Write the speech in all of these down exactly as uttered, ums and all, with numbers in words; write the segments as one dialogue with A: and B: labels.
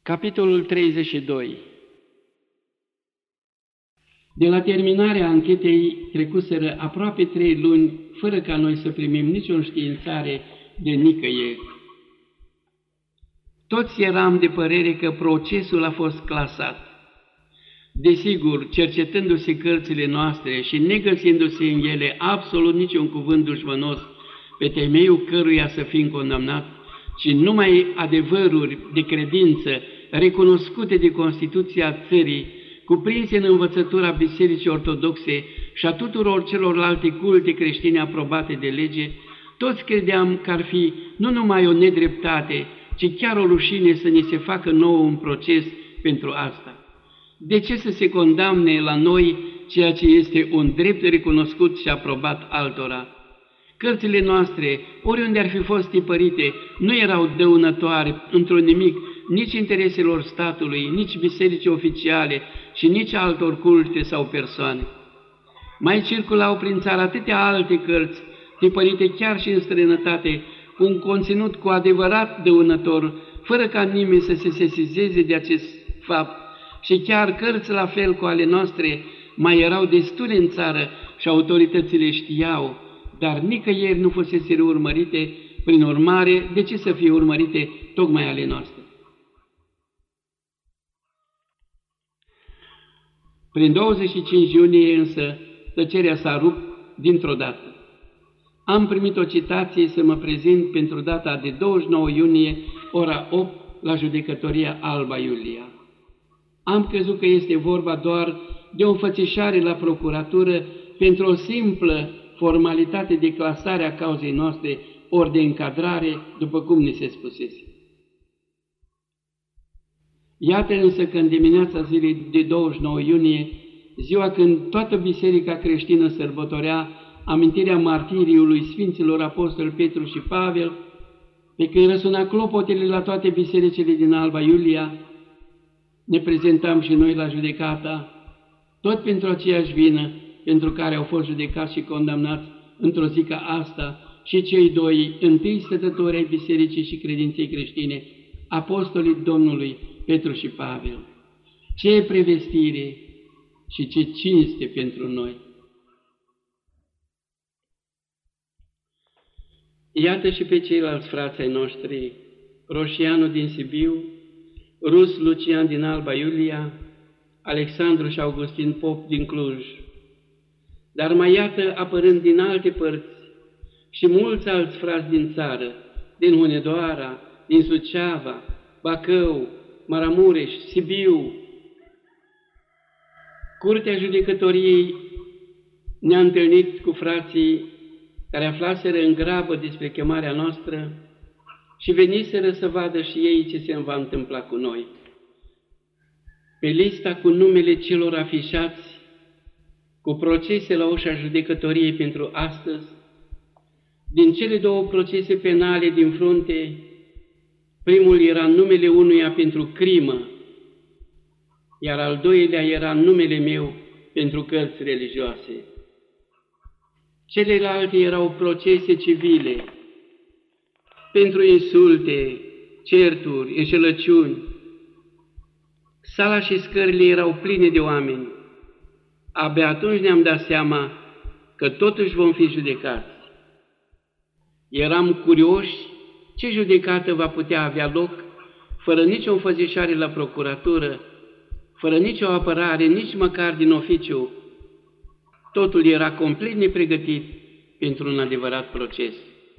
A: Capitolul treizeci și doi. De la terminarea anchetei trecuseră aproape trei luni, fără ca noi să primim nicio înștiințare de nicăieri. Toți eram de părere că procesul a fost clasat. Desigur, cercetându-se cărțile noastre și negăsindu-se în ele absolut niciun cuvânt dușmănos pe temeiul căruia să fim condamnați, ci numai adevăruri de credință recunoscute de Constituția țării, cuprinse în învățătura Bisericii Ortodoxe și a tuturor celorlalte culte creștine aprobate de lege, toți credeam că ar fi nu numai o nedreptate, ci chiar o rușine să ni se facă nouă un proces pentru asta. De ce să se condamne la noi ceea ce este un drept recunoscut și aprobat altora? Cărțile noastre, oriunde ar fi fost tipărite, nu erau dăunătoare într-un nimic nici intereselor statului, nici bisericii oficiale și nici altor culte sau persoane. Mai circulau prin țară atâtea alte cărți, tipărite chiar și în străinătate, cu un conținut cu adevărat dăunător, fără ca nimeni să se sesizeze de acest fapt, și chiar cărți la fel cu ale noastre mai erau destule în țară și autoritățile știau, dar nicăieri nu fusese urmărite, prin urmare, de ce să fie urmărite tocmai ale noastre? Prin douăzeci și cinci iunie însă, tăcerea s-a rupt dintr-o dată. Am primit o citație să mă prezint pentru data de douăzeci și nouă iunie, ora opt, la judecătoria Alba Iulia. Am crezut că este vorba doar de o înfățișare la procuratură pentru o simplă formalitate de clasare a cauzei noastre, ori de încadrare, după cum ni se spusese. Iată însă că în dimineața zilei de douăzeci și nouă iunie, ziua când toată biserica creștină sărbătorea amintirea martiriului Sfinților Apostoli Petru și Pavel, pe când răsuna clopotele la toate bisericile din Alba Iulia, ne prezentam și noi la judecata, tot pentru aceeași vină pentru care au fost judecați și condamnați într-o zi ca asta și cei doi întâi stătători ai bisericii și credinței creștine, apostolii Domnului Petru și Pavel. Ce prevestire și ce cinste pentru noi! Iată și pe ceilalți frați ai noștri, Roșianu din Sibiu, Rus Lucian din Alba Iulia, Alexandru și Augustin Pop din Cluj. Dar mai iată apărând din alte părți și mulți alți frați din țară, din Hunedoara, din Suceava, Bacău, Maramureș, Sibiu. Curtea judecătoriei ne-a întâlnit cu frații care aflaseră în grabă despre chemarea noastră și veniseră să vadă și ei ce se va întâmpla cu noi. Pe lista cu numele celor afișați, cu procese la ușa judecătoriei pentru astăzi, din cele două procese penale din frunte, primul era numele unuia pentru crimă, iar al doilea era numele meu pentru cărți religioase. Celelalte erau procese civile, pentru insulte, certuri, înșelăciuni. Sala și scările erau pline de oameni. Abia atunci ne-am dat seama că totuși vom fi judecați. Eram curioși ce judecată va putea avea loc, fără nicio înfățișare la procuratură, fără nicio apărare, nici măcar din oficiu. Totul era complet nepregătit pentru un adevărat proces.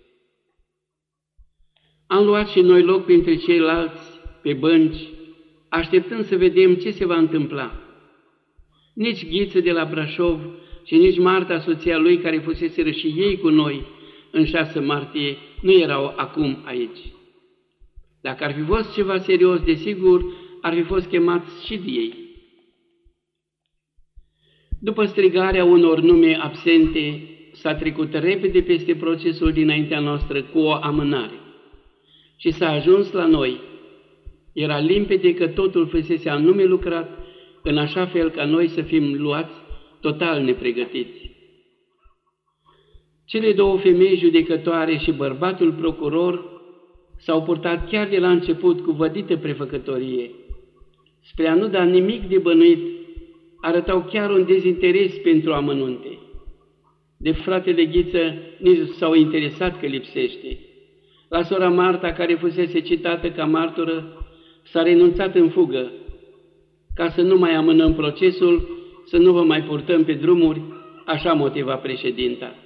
A: Am luat și noi loc printre ceilalți pe bănci, așteptând să vedem ce se va întâmpla. Nici Ghiță de la Brașov și nici Marta, soția lui, care fuseseră și ei cu noi în șase martie, nu erau acum aici. Dacă ar fi fost ceva serios, desigur, ar fi fost chemați și de ei. După strigarea unor nume absente, s-a trecut repede peste procesul dinaintea noastră cu o amânare și s-a ajuns la noi. Era limpede că totul fusese anume lucrat în așa fel ca noi să fim luați total nepregătiți. Cele două femei judecătoare și bărbatul procuror s-au purtat chiar de la început cu vădită prefăcătorie. Spre a nu da nimic de bănuit, arătau chiar un dezinteres pentru amănunte. De fratele Ghiță nici s-au interesat că lipsește. La sora Marta, care fusese citată ca martură, s-a renunțat în fugă, ca să nu mai amânăm procesul, să nu vă mai purtăm pe drumuri, așa motiva președinta.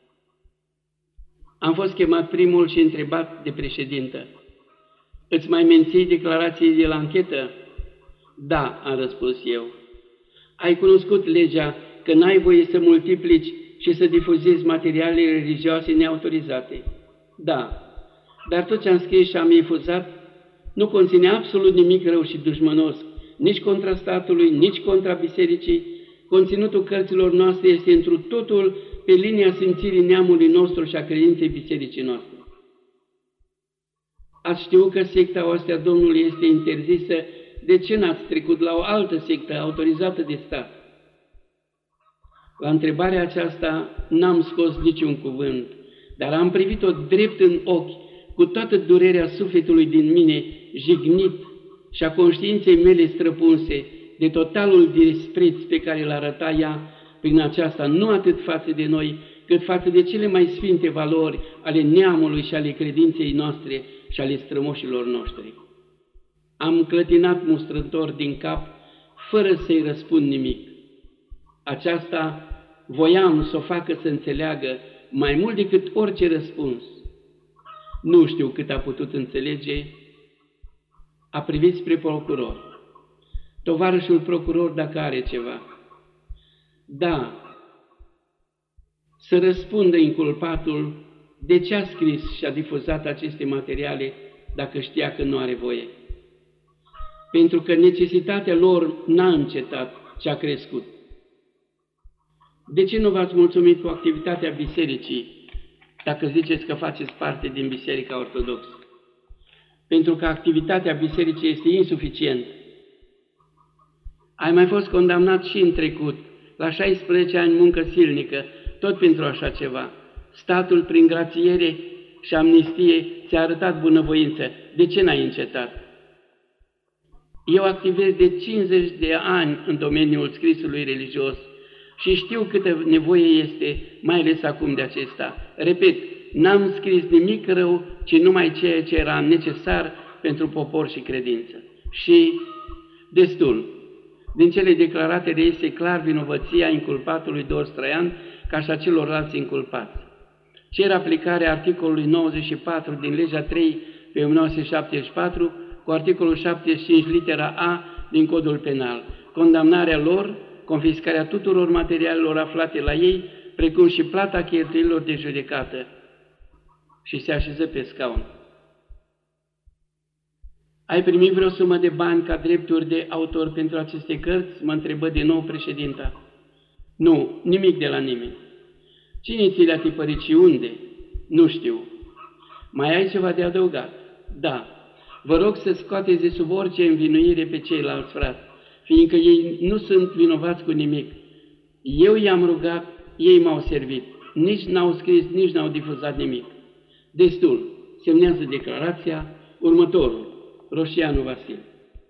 A: Am fost chemat primul și întrebat de președintă: "Îți mai menții declarații de la anchetă?" "Da," am răspuns eu. "Ai cunoscut legea că n-ai voie să multiplici și să difuzezi materiale religioase neautorizate?" "Da, dar tot ce am scris și am infuzat nu conține absolut nimic rău și dușmănos, nici contra statului, nici contra bisericii. Conținutul cărților noastre este întru totul pe linia simțirii neamului nostru și a credinței bisericii noastre." "Ați știut că secta Oastea Domnului este interzisă, de ce n-ați trecut la o altă sectă autorizată de stat?" La întrebarea aceasta n-am scos niciun cuvânt, dar am privit-o drept în ochi, cu toată durerea sufletului din mine jignit și a conștiinței mele străpunse de totalul dispreț pe care îl arăta ea prin aceasta, nu atât față de noi, cât față de cele mai sfinte valori ale neamului și ale credinței noastre și ale strămoșilor noștri. Am clătinat mustrător din cap, fără să-i răspund nimic. Aceasta voiam să o facă să înțeleagă mai mult decât orice răspuns. Nu știu cât a putut înțelege, a privit spre procuror. "Tovarășul procuror, dacă are ceva." "Da, să răspundă inculpatul de ce a scris și a difuzat aceste materiale dacă știa că nu are voie. Pentru că necesitatea lor n-a încetat, ci a crescut." "De ce nu v-ați mulțumit cu activitatea bisericii, dacă ziceți că faceți parte din Biserica Ortodoxă?" "Pentru că activitatea bisericii este insuficientă." "Ai mai fost condamnat și în trecut, la șaisprezece ani muncă silnică, tot pentru așa ceva. Statul, prin grațiere și amnistie, ți-a arătat bunăvoință. De ce n-ai încetat?" "Eu activez de cincizeci de ani în domeniul scrisului religios și știu câtă nevoie este, mai ales acum de acesta. Repet, n-am scris nimic rău, ci numai ceea ce era necesar pentru popor și credință." Și destul. Din cele declarate reiese clar vinovăția inculpatului Dors Traian ca și a celorlalți inculpați. Cer aplicarea articolului nouăzeci și patru din legea trei pe o mie nouă sute șaptezeci și patru cu articolul șaptezeci și cinci litera A din Codul Penal, condamnarea lor, confiscarea tuturor materialelor aflate la ei, precum și plata cheltuielilor de judecată. Și se așeză pe scaun. "Ai primit vreo sumă de bani ca drepturi de autor pentru aceste cărți?" mă întrebă din nou președinta. "Nu, nimic de la nimeni." "Cine ți le-a tipărit și unde?" "Nu știu." "Mai ai ceva de adăugat?" "Da. Vă rog să scoateți de sub orice învinuire pe ceilalți frați, fiindcă ei nu sunt vinovați cu nimic. Eu i-am rugat, ei m-au servit. Nici n-au scris, nici n-au difuzat nimic." "Destul. Semnează declarația. Următorul. Roșianu Vasile."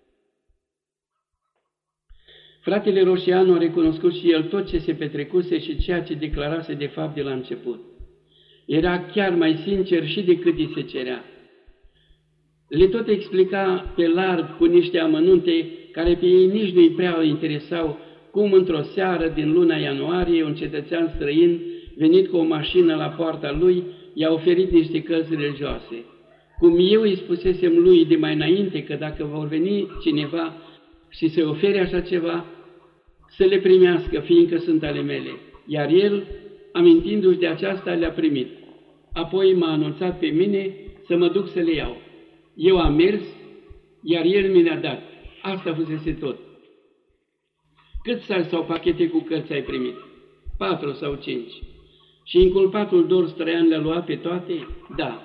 A: Fratele Roșianu a recunoscut și el tot ce se petrecuse și ceea ce declarase de fapt de la început. Era chiar mai sincer și decât îi se cerea. Le tot explica pe larg cu niște amănunte care pe ei nici nu-i prea interesau, cum într-o seară din luna ianuarie un cetățean străin venit cu o mașină la poarta lui i-a oferit niște cărți religioase. Cum eu îi spusesem lui de mai înainte că dacă vor veni cineva și să-i ofere așa ceva, să le primească, fiindcă sunt ale mele. Iar el, amintindu-și de aceasta, le-a primit. Apoi m-a anunțat pe mine să mă duc să le iau. Eu am mers, iar el mi le-a dat. Asta fusese tot." "Cât saci sau pachete cu cărți ai primit?" "Patru sau cinci." "Și inculpatul Dors Traian le-a luat pe toate?" "Da."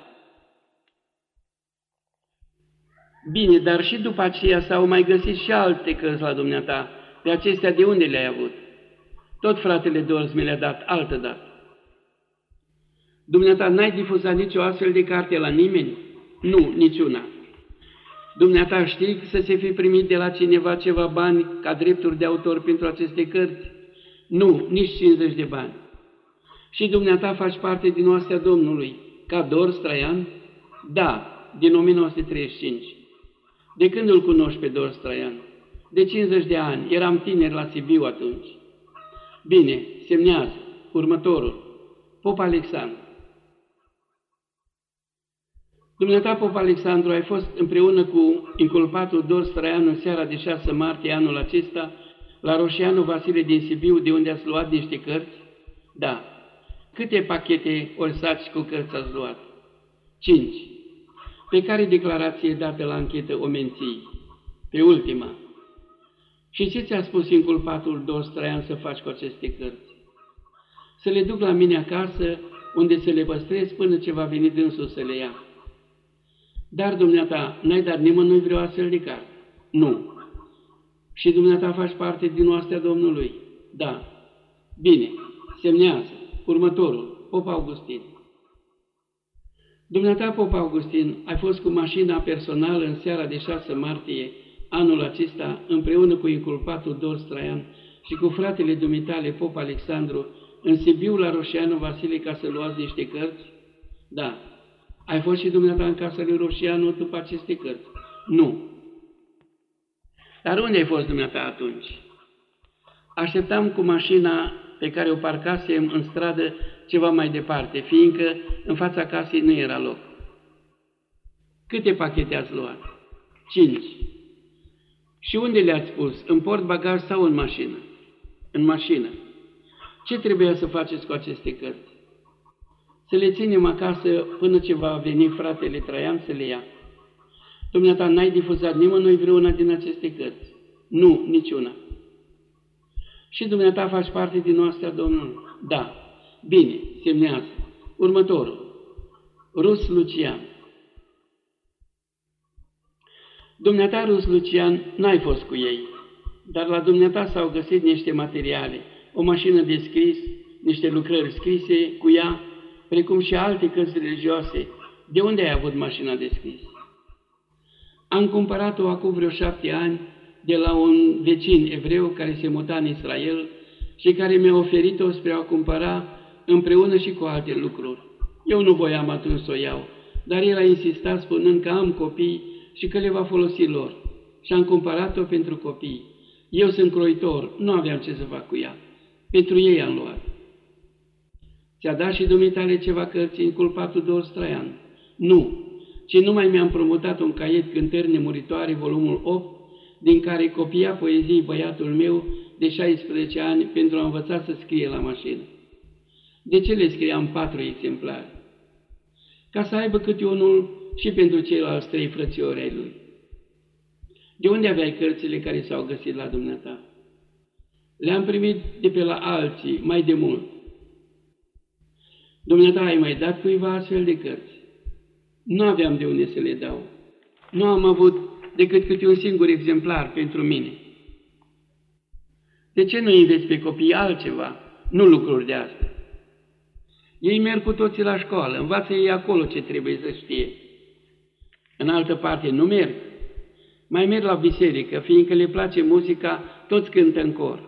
A: "Bine, dar și după aceea s-au mai găsit și alte cărți la dumneata. Pe acestea de unde le-ai avut?" "Tot fratele Dors mi le-a dat altă dată." "Dumneata n-ai difuzat nicio astfel de carte la nimeni?" Nu, niciuna. Dumneata știi să se fi primit de la cineva ceva bani ca drepturi de autor pentru aceste cărți? Nu, nici cincizeci de bani. Și dumneata faci parte din oastea Domnului, ca Dors Traian? Da, din o mie nouă sute treizeci și cinci. De când îl cunoști pe Dors Traian? De cincizeci de ani, eram tineri la Sibiu atunci. Bine, semnează. Următorul. Pop Alexandru. Dumneata, Pop Alexandru, ai fost împreună cu inculpatul Dors Traian în seara de șase martie anul acesta la Roșianu Vasile din Sibiu, de unde ați luat niște cărți? Da. Câte pachete ori saci cu cărți ați luat? Cinci. Pe care declarație dată la anchetă o menții? Pe ultima. Și ce ți-a spus inculpatul Dors Traian să faci cu aceste cărți? Să le duc la mine acasă, unde să le păstrez până ce va veni dânsul să le ia. Dar, dumneata, n-ai dat nimănui vreo astfel de carte? Nu. Și dumneata faci parte din oastea Domnului? Da. Bine, semnează. Următorul, Pop Augustin. Dumneata, Pop Augustin, ai fost cu mașina personală în seara de șase martie anul acesta, împreună cu inculpatul Dors Traian și cu fratele dumitale Pop Alexandru, în Sibiu la Roșianu Vasile ca să luați niște cărți? Da. Ai fost și dumneata în casa lui Roșianu după aceste cărți? Nu. Dar unde ai fost dumneata atunci? Așteptam cu mașina pe care o parcasem în stradă ceva mai departe, fiindcă în fața casei nu era loc. Câte pachete ați luat? Cinci. Și unde le-ați pus? În portbagaj sau în mașină? În mașină. Ce trebuia să faceți cu aceste cărți? Să le ținem acasă până ce va veni fratele Traian să le ia. Dumneata, n-ai difuzat nimănui vreuna din aceste cărți? Nu, niciuna. Și dumneata faci parte din oastea Domnului? Da. Bine, semnează. Următorul. Rus Lucian. Dumneata, Rus Lucian, n-ai fost cu ei, dar la dumneata s-au găsit niște materiale, o mașină de scris, niște lucrări scrise cu ea, precum și alte cărți religioase. De unde ai avut mașina de scris? Am cumpărat-o acum vreo șapte ani de la un vecin evreu care se muta în Israel și care mi-a oferit-o spre a o cumpăra împreună și cu alte lucruri. Eu nu voiam atunci să o iau, dar el a insistat spunând că am copii și că le va folosi lor. Și am cumpărat-o pentru copii. Eu sunt croitor, nu aveam ce să fac cu ea. Pentru ei am luat. Ți-a dat și dumitale ceva cărți inculpatul Dors Traian? Nu, ci numai mi-am promutat un caiet Cântări nemuritoare, volumul opt, din care copia poezii băiatul meu de șaisprezece ani pentru a învăța să scrie la mașină. De ce le scriam patru exemplare? Ca să aibă câte unul și pentru ceilalți trei frățiori ai lui. De unde aveai cărțile care s-au găsit la dumneata? Le-am primit de pe la alții, mai de mult. Dumneata, ai mai dat cuiva astfel de cărți? Nu aveam de unde să le dau. Nu am avut decât câte un singur exemplar pentru mine. De ce nu înveți pe copii altceva, nu lucruri de astea? Ei merg cu toții la școală, învață ei acolo ce trebuie să știe. În altă parte nu merg. Mai merg la biserică, fiindcă le place muzica, toți cântă în cor.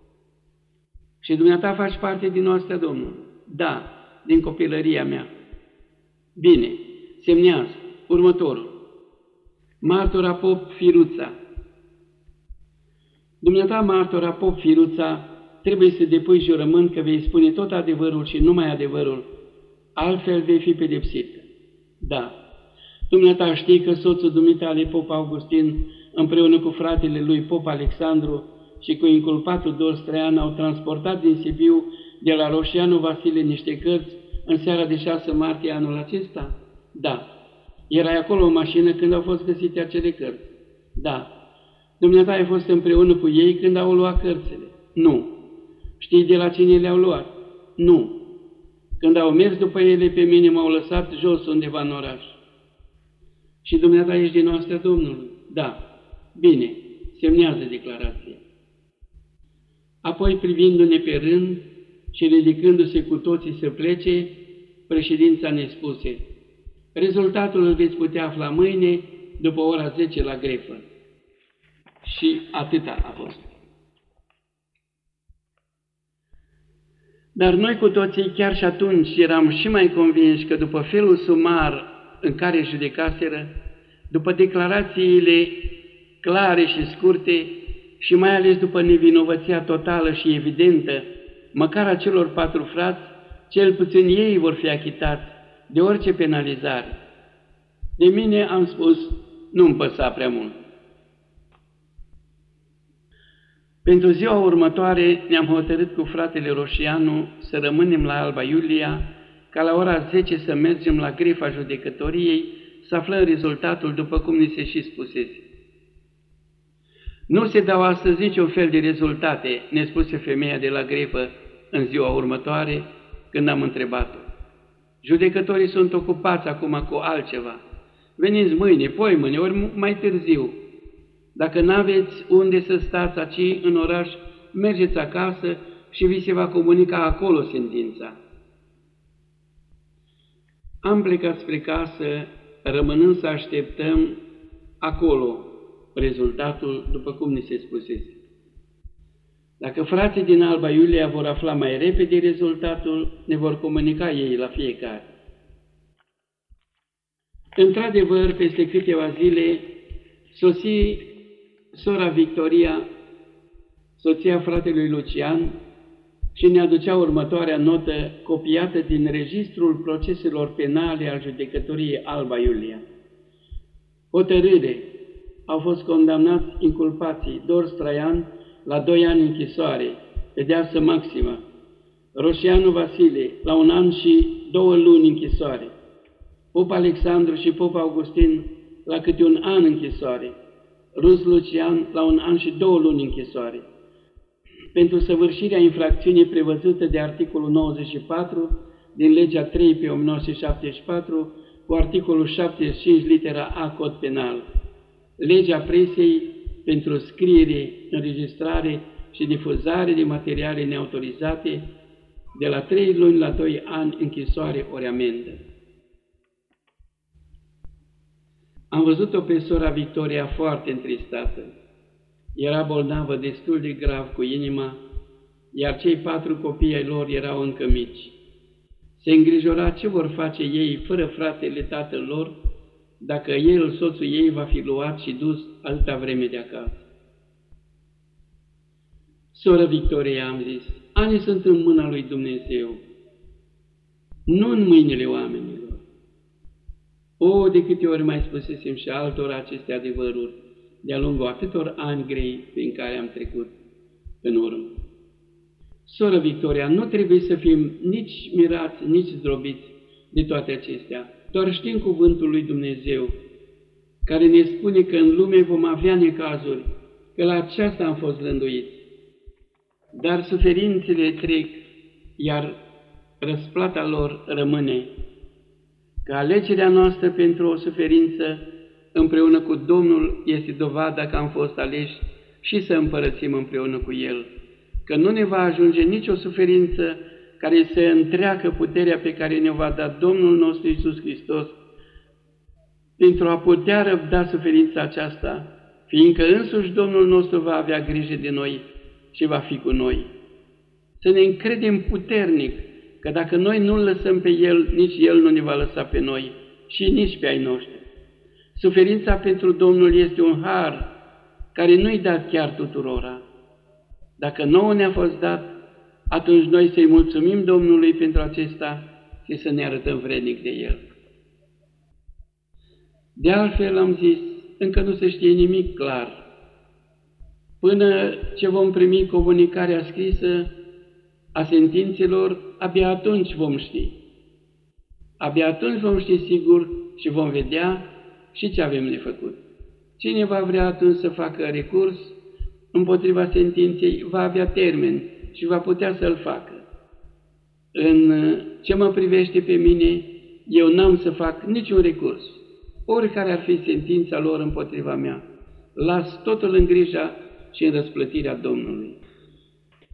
A: Și dumneata faci parte din oastea Domnului? Da, din copilăria mea. Bine, semnează. Următorul. Martora Pop Firuța. Dumneata, martora Pop Firuța, trebuie să depui jurământ că vei spune tot adevărul și numai adevărul, altfel vei fi pedepsit. Da. Dumneata știi că soțul dumitale Pop Augustin, împreună cu fratele lui Pop Alexandru și cu inculpatul Dors Traian, au transportat din Sibiu de la Roșianu Vasile niște cărți în seara de șase martie anul acesta? Da. Erai acolo în mașină când au fost găsite acele cărți? Da. Dumneata ai fost împreună cu ei când au luat cărțile? Nu. Știi de la cine le-au luat? Nu. Când au mers după ele, pe mine m-au lăsat jos undeva în oraș. Și dumneata ești din oastea Domnului? Da. Bine, semnează declarația. Apoi, privindu-ne pe rând și ridicându-se cu toții să plece, președința ne spuse: Rezultatul îl veți putea afla mâine, după ora zece la grefă. Și atâta a fost. Dar noi cu toții, chiar și atunci, eram și mai convinși că după felul sumar în care judecaseră, după declarațiile clare și scurte și mai ales după nevinovăția totală și evidentă, măcar a celor patru frați, cel puțin ei vor fi achitați de orice penalizare. De mine am spus, nu-mi păsa prea mult. Pentru ziua următoare ne-am hotărât cu fratele Roșianu să rămânem la Alba Iulia, ca la ora zece să mergem la grefa judecătoriei, să aflăm rezultatul după cum ni se și spusese. Nu se dau astăzi niciun fel de rezultate, ne spuse femeia de la grefă în ziua următoare, când am întrebat-o. Judecătorii sunt ocupați acum cu altceva. Veniți mâine, poi mâine, ori mai târziu. Dacă n-aveți unde să stați aici în oraș, mergeți acasă și vi se va comunica acolo sentința. Am plecat spre casă, rămânând să așteptăm acolo rezultatul, după cum ni se spusese. Dacă frații din Alba Iulia vor afla mai repede rezultatul, ne vor comunica ei la fiecare. Într-adevăr, peste câteva zile, sosi sora Victoria, soția fratelui Lucian, și ne aducea următoarea notă copiată din registrul proceselor penale al judecătoriei Alba Iulia. Hotărâre: au fost condamnați inculpații Dors Traian la doi ani închisoare, pedeapsă maximă; Roșianu Vasile la un an și două luni închisoare; Pop Alexandru și Pop Augustin la câte un an închisoare; Rus Lucian la un an și două luni închisoare. Pentru săvârșirea infracțiunii prevăzută de articolul nouăzeci și patru din legea trei pe o mie nouă sute șaptezeci și patru cu articolul șaptezeci și cinci litera A Cod Penal. Legea presei pentru scriere, înregistrare și difuzare de materiale neautorizate, de la trei luni la doi ani închisoare ori amendă. Am văzut-o pe sora Victoria foarte întristată. Era bolnavă destul de grav cu inima, iar cei patru copii ai lor erau încă mici. Se îngrijora ce vor face ei fără fratele tatăl lor, dacă el, soțul ei, va fi luat și dus atâta vreme de acasă. Soră Victoria, am zis, anii sunt în mâna lui Dumnezeu, nu în mâinile oamenilor. O, de câte ori mai spusesem și altora aceste adevăruri, de-a lungul atâtor ani grei prin care am trecut în urmă. Soră Victoria, nu trebuie să fim nici mirați, nici zdrobiți de toate acestea. Doar știm cuvântul lui Dumnezeu, care ne spune că în lume vom avea necazuri, că la aceasta am fost rânduiți. Dar suferințele trec, iar răsplata lor rămâne. Că alegerea noastră pentru o suferință împreună cu Domnul este dovada că am fost aleși și să împărățim împreună cu El. Că nu ne va ajunge nicio suferință care să întreacă puterea pe care ne va da Domnul nostru Iisus Hristos pentru a putea răbda suferința aceasta, fiindcă însuși Domnul nostru va avea grijă de noi și va fi cu noi. Să ne încredem puternic că dacă noi nu-L lăsăm pe El, nici El nu ne va lăsa pe noi și nici pe ai noștri. Suferința pentru Domnul este un har care nu-i dat chiar tuturora. Dacă nouă ne-a fost dat, atunci noi să-i mulțumim Domnului pentru acesta și să ne arătăm vrednic de El. De altfel, am zis, încă nu se știe nimic clar. Până ce vom primi comunicarea scrisă a sentințelor, abia atunci vom ști. Abia atunci vom ști sigur și vom vedea și ce avem de făcut. Cine va vrea atunci să facă recurs împotriva sentinței, va avea termen și va putea să-l facă. În ce mă privește pe mine, eu n-am să fac niciun recurs, oricare ar fi sentința lor împotriva mea. Las totul în grija și în răsplătirea Domnului.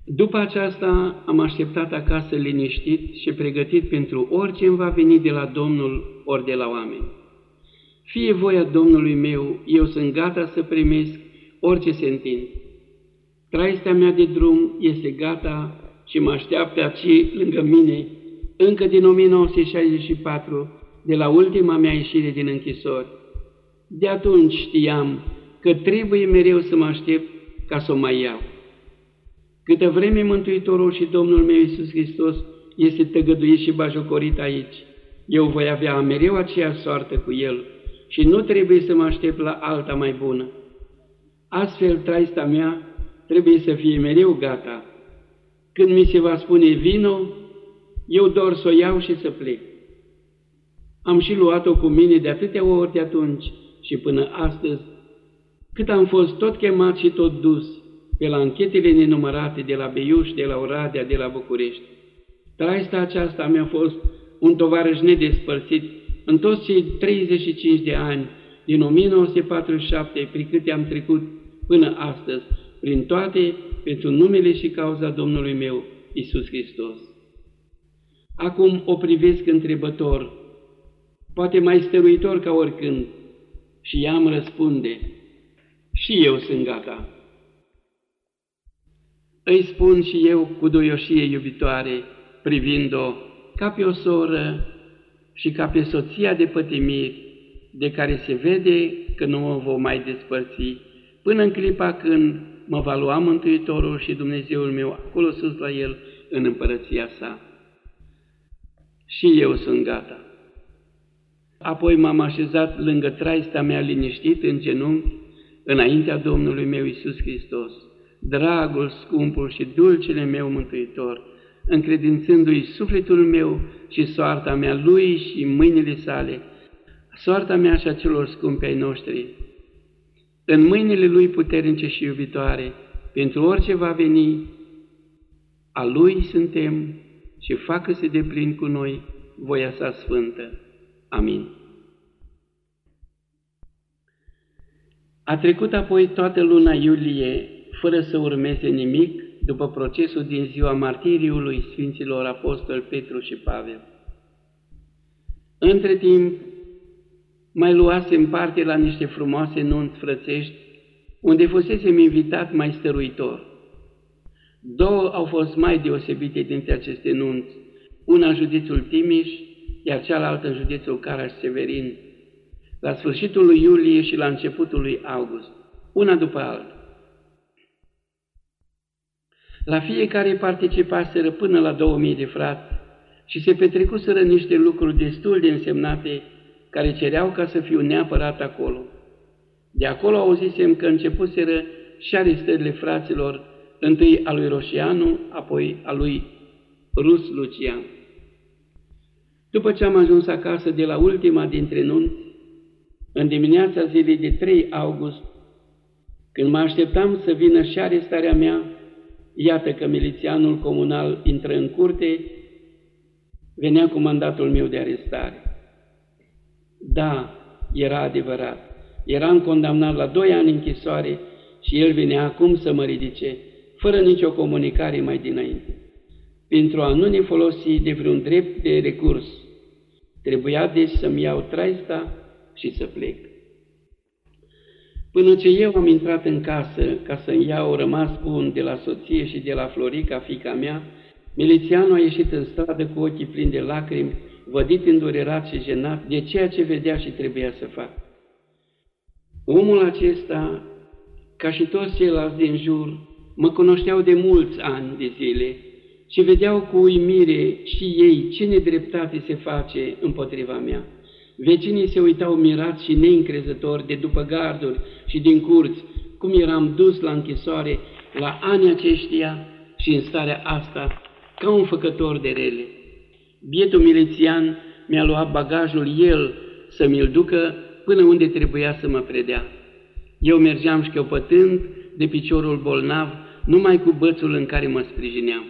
A: După aceasta am așteptat acasă liniștit și pregătit pentru orice îmi va veni de la Domnul ori de la oameni. Fie voia Domnului meu, eu sunt gata să primesc orice se întind. Traistea mea de drum este gata și mă așteaptă aici lângă mine, încă din o mie nouă sute șaizeci și patru, de la ultima mea ieșire din închisori. De atunci știam că trebuie mereu să mă aștept ca să o mai iau. Câtă vreme Mântuitorul și Domnul meu Iisus Hristos este tăgăduit și bajocorit aici, eu voi avea mereu aceeași soartă cu El și nu trebuie să mă aștept la alta mai bună. Astfel, traista mea trebuie să fie mereu gata. Când mi se va spune vino, eu doar să o iau și să plec. Am și luat-o cu mine de atâtea ori de atunci și până astăzi, cât am fost tot chemat și tot dus pe la anchetele nenumărate de la Beiuș, de la Oradea, de la București. Traista aceasta mi-a fost un tovarăș nedespărțit în toți cei treizeci și cinci de ani, din o mie nouă sute patruzeci și șapte, prin câte am trecut până astăzi, prin toate, pentru numele și cauza Domnului meu, Iisus Hristos. Acum o privesc întrebător, poate mai stăruitor ca oricând, și ea îmi răspunde, și eu sunt gata. Îi spun și eu cu duioșie iubitoare, privind-o ca pe o soră și ca pe soția de pătimiri, de care se vede că nu mă vom mai despărți, până în clipa când mă va lua Mântuitorul și Dumnezeul meu acolo sus la El, în împărăția sa. Și eu sunt gata. Apoi m-am așezat lângă traista mea liniștit în genunchi, înaintea Domnului meu Iisus Hristos, dragul, scumpul și dulcele meu Mântuitor, încredințându-i sufletul meu și soarta mea Lui și mâinile sale, soarta mea și a celor scumpi ai noștri. În mâinile Lui puternice și iubitoare, pentru orice va veni, a Lui suntem și facă-se deplin cu noi voia sa sfântă. Amin. A trecut apoi toată luna iulie, fără să urmeze nimic, după procesul din ziua martiriului Sfinților Apostoli Petru și Pavel. Între timp, mai luasem parte la niște frumoase nunți frățești, unde fusesem invitat mai stăruitor. Două au fost mai deosebite dintre aceste nunți, una în județul Timiș, iar cealaltă în județul Caraș-Severin, la sfârșitul lui iulie și la începutul lui august, una după alta. La fiecare participaseră până la două mii de frați și se petrecuseră niște lucruri destul de însemnate care cereau ca să fiu neapărat acolo. De acolo auzisem că începuseră și arestările fraților, întâi a lui Roșianu, apoi a lui Rus Lucian. După ce am ajuns acasă de la ultima dintre nunți, în dimineața zilei de trei august, când mă așteptam să vină și arestarea mea, iată că milițianul comunal intră în curte, venea cu mandatul meu de arestare. Da, era adevărat. Eram condamnat la doi ani închisoare și el venea acum să mă ridice, fără nicio comunicare mai dinainte. Pentru a nu ne folosi de vreun drept de recurs, trebuia deci să-mi iau traista și să plec. Până ce eu am intrat în casă ca să-mi iau rămas bun de la soție și de la Florica, fiica mea, milițianul a ieșit în stradă cu ochii plini de lacrimi, vădit îndurerat și jenat de ceea ce vedea și trebuia să facă. Omul acesta, ca și toți ceilalți din jur, mă cunoșteau de mulți ani de zile și vedeau cu uimire și ei ce nedreptate se face împotriva mea. Vecinii se uitau mirați și neîncrezători de după garduri și din curți, cum eram dus la închisoare la anii aceștia și în starea asta, ca un făcător de rele. Bietul milițian mi-a luat bagajul el să mi-l ducă până unde trebuia să mă predea. Eu mergeam șchiopătând de piciorul bolnav, numai cu bățul în care mă sprijineam.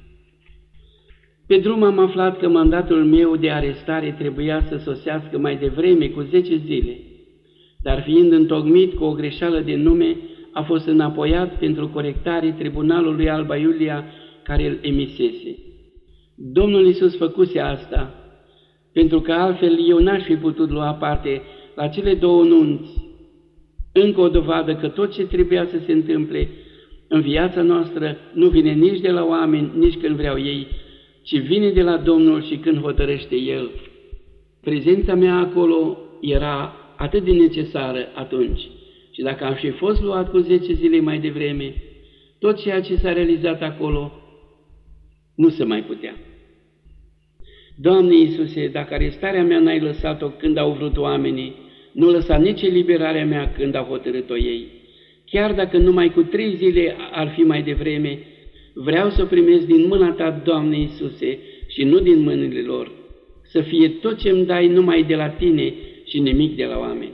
A: Pe drum am aflat că mandatul meu de arestare trebuia să sosească mai devreme cu zece zile, dar fiind întocmit cu o greșeală de nume, a fost înapoiat pentru corectare tribunalului Alba Iulia care îl emisese. Domnul Iisus făcuse asta, pentru că altfel eu n-aș fi putut lua parte la cele două nunți. Încă o dovadă că tot ce trebuia să se întâmple în viața noastră nu vine nici de la oameni, nici când vreau ei, ci vine de la Domnul și când hotărăște El. Prezența mea acolo era atât de necesară atunci și dacă am fi fost luat cu zece zile mai devreme, tot ceea ce s-a realizat acolo nu se mai putea. Doamne Iisuse, dacă arestarea mea n-ai lăsat-o când au vrut oamenii, nu lăsa nici eliberarea mea când au hotărât-o ei. Chiar dacă numai cu trei zile ar fi mai devreme, vreau să o primesc din mâna Ta, Doamne Iisuse, și nu din mâinile lor, să fie tot ce-mi dai numai de la Tine și nimic de la oameni.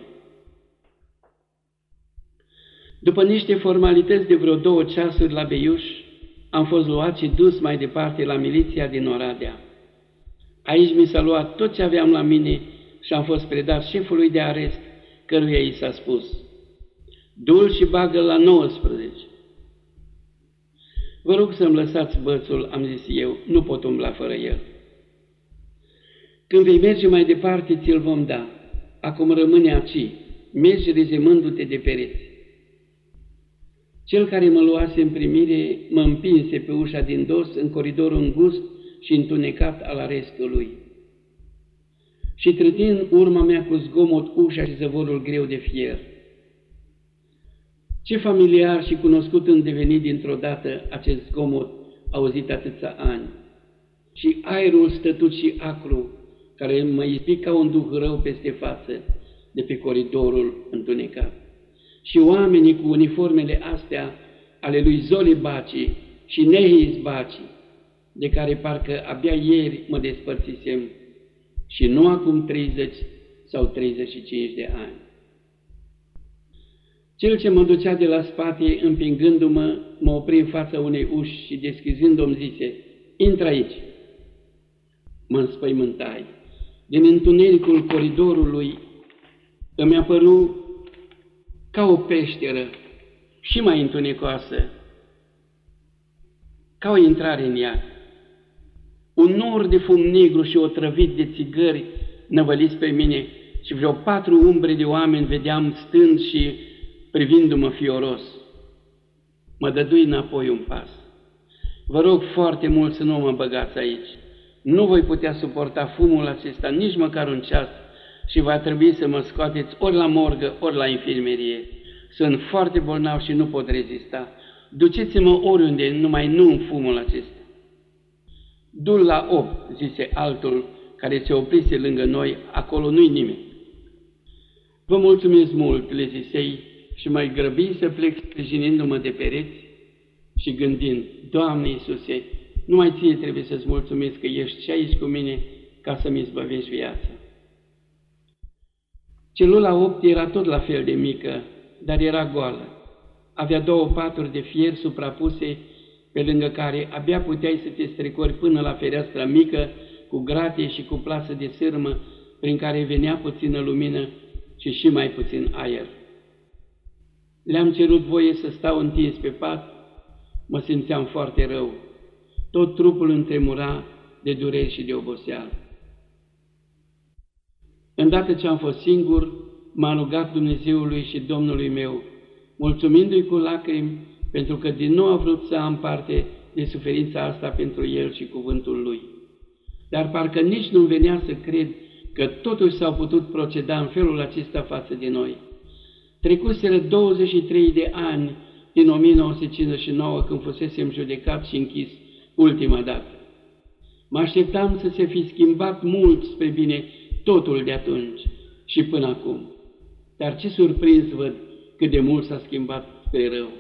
A: După niște formalități de vreo două ceasuri la Beiuș, am fost luat și dus mai departe la miliția din Oradea. Aici mi s-a luat tot ce aveam la mine și am fost predat șefului de arest, căruia i s-a spus: du-l și bagă-l la nouăsprezece. Vă rog să-mi lăsați bățul, am zis eu, nu pot umbla fără el. Când vei merge mai departe, ți-l vom da. Acum rămâne aici, mergi rezemându-te de pereți. Cel care mă luase în primire mă împinse pe ușa din dos în coridorul îngust și întunecat al arestului. Și trăti în urma mea cu zgomot ușa și zăvorul greu de fier. Ce familiar și cunoscut îmi deveni dintr-o dată acest zgomot auzit atâția ani. Și aerul stătut și acru, care mă ispic ca un duh rău peste față de pe coridorul întunecat. Și oamenii cu uniformele astea ale lui Zoli Baci și Nehis Baci, de care parcă abia ieri mă despărțisem, și nu acum treizeci sau treizeci și cinci de ani. Cel ce mă ducea de la spate, împingându-mă, mă opri în fața unei uși și deschizând-o-mi zise: intră aici. Mă înspăimântai. Din întunericul coridorului îmi apăru ca o peșteră și mai întunecoasă, ca o intrare în ea. Un nor de fum negru și otrăvit de țigări năvăliți pe mine și vreo patru umbre de oameni vedeam stând și privindu-mă fioros. Mă dădui înapoi un pas. Vă rog foarte mult să nu mă băgați aici. Nu voi putea suporta fumul acesta nici măcar un ceas și va trebui să mă scoateți ori la morgă, ori la infirmerie. Sunt foarte bolnav și nu pot rezista. Duceți-mă oriunde, numai nu în fumul acesta. Du-l la opt, zise altul, care se oprise lângă noi, acolo nu-i nimeni. Vă mulțumesc mult, le zisei, și mai grăbi să plec sprijinindu-mă de pereți și gândind: Doamne Iisuse, numai Ție trebuie să-ți mulțumesc că ești și aici cu mine ca să-mi izbăvești viața. Celula opt era tot la fel de mică, dar era goală. Avea două paturi de fier suprapuse, pe lângă care abia puteai să te strecori până la fereastra mică, cu gratie și cu plasă de sârmă, prin care venea puțină lumină și și mai puțin aer. Le-am cerut voie să stau întins pe pat, mă simțeam foarte rău. Tot trupul îmi tremura de dureri și de oboseală. Îndată ce am fost singur, m-am rugat Dumnezeului și Domnului meu, mulțumindu-i cu lacrimi, pentru că din nou a vrut să am parte de suferința asta pentru El și cuvântul Lui. Dar parcă nici nu-mi venea să cred că totuși s-au putut proceda în felul acesta față de noi. Trecuseră douăzeci și trei de ani din o mie nouă sute cincizeci și nouă, când fusesem judecat și închis ultima dată. Mă așteptam să se fi schimbat mult spre bine totul de atunci și până acum. Dar ce surprins văd cât de mult s-a schimbat spre rău.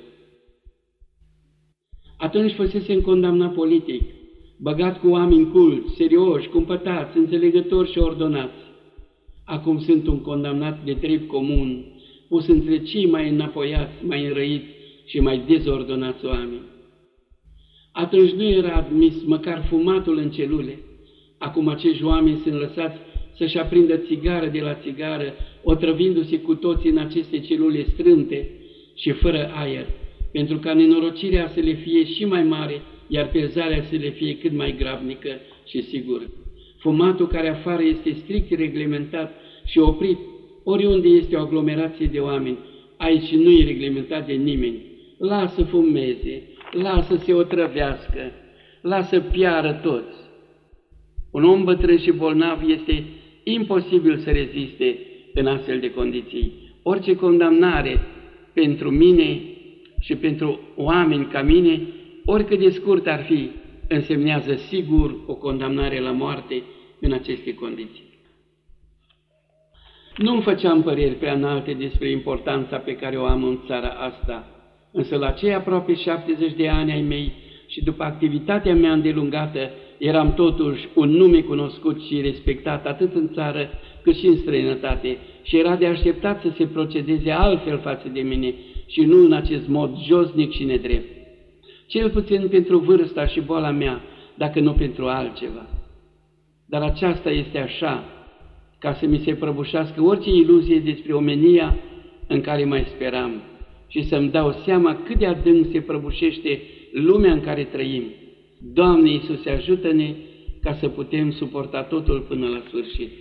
A: Atunci fusesem condamnat politic, băgat cu oameni culți, serioși, cumpătați, înțelegători și ordonați. Acum sunt un condamnat de drept comun, pus între cei mai înapoiați, mai înrăiți și mai dezordonați oameni. Atunci nu era admis măcar fumatul în celule. Acum acești oameni sunt lăsați să-și aprindă țigară de la țigară, otrăvindu-se cu toții în aceste celule strânte și fără aer, pentru ca nenorocirea să le fie și mai mare, iar pierzarea să le fie cât mai grabnică și sigură. Fumatul care afară este strict reglementat și oprit, oriunde este o aglomerație de oameni, aici nu e reglementat de nimeni. Lasă fumeze, lasă se otrăvească, lasă piară toți. Un om bătrân și bolnav este imposibil să reziste în astfel de condiții. Orice condamnare pentru mine și pentru oameni ca mine, oricât de scurt ar fi, însemnează sigur o condamnare la moarte în aceste condiții. Nu-mi făceam păreri prea înalte despre importanța pe care o am în țara asta, însă la cei aproape șaptezeci de ani ai mei și după activitatea mea îndelungată, eram totuși un nume cunoscut și respectat atât în țară cât și în străinătate și era de așteptat să se procedeze altfel față de mine și nu în acest mod josnic și nedrept. Cel puțin pentru vârsta și boala mea, dacă nu pentru altceva. Dar aceasta este așa, ca să mi se prăbușească orice iluzie despre omenia în care mai speram și să-mi dau seama cât de adânc se prăbușește lumea în care trăim. Doamne Iisuse, ajută-ne ca să putem suporta totul până la sfârșit.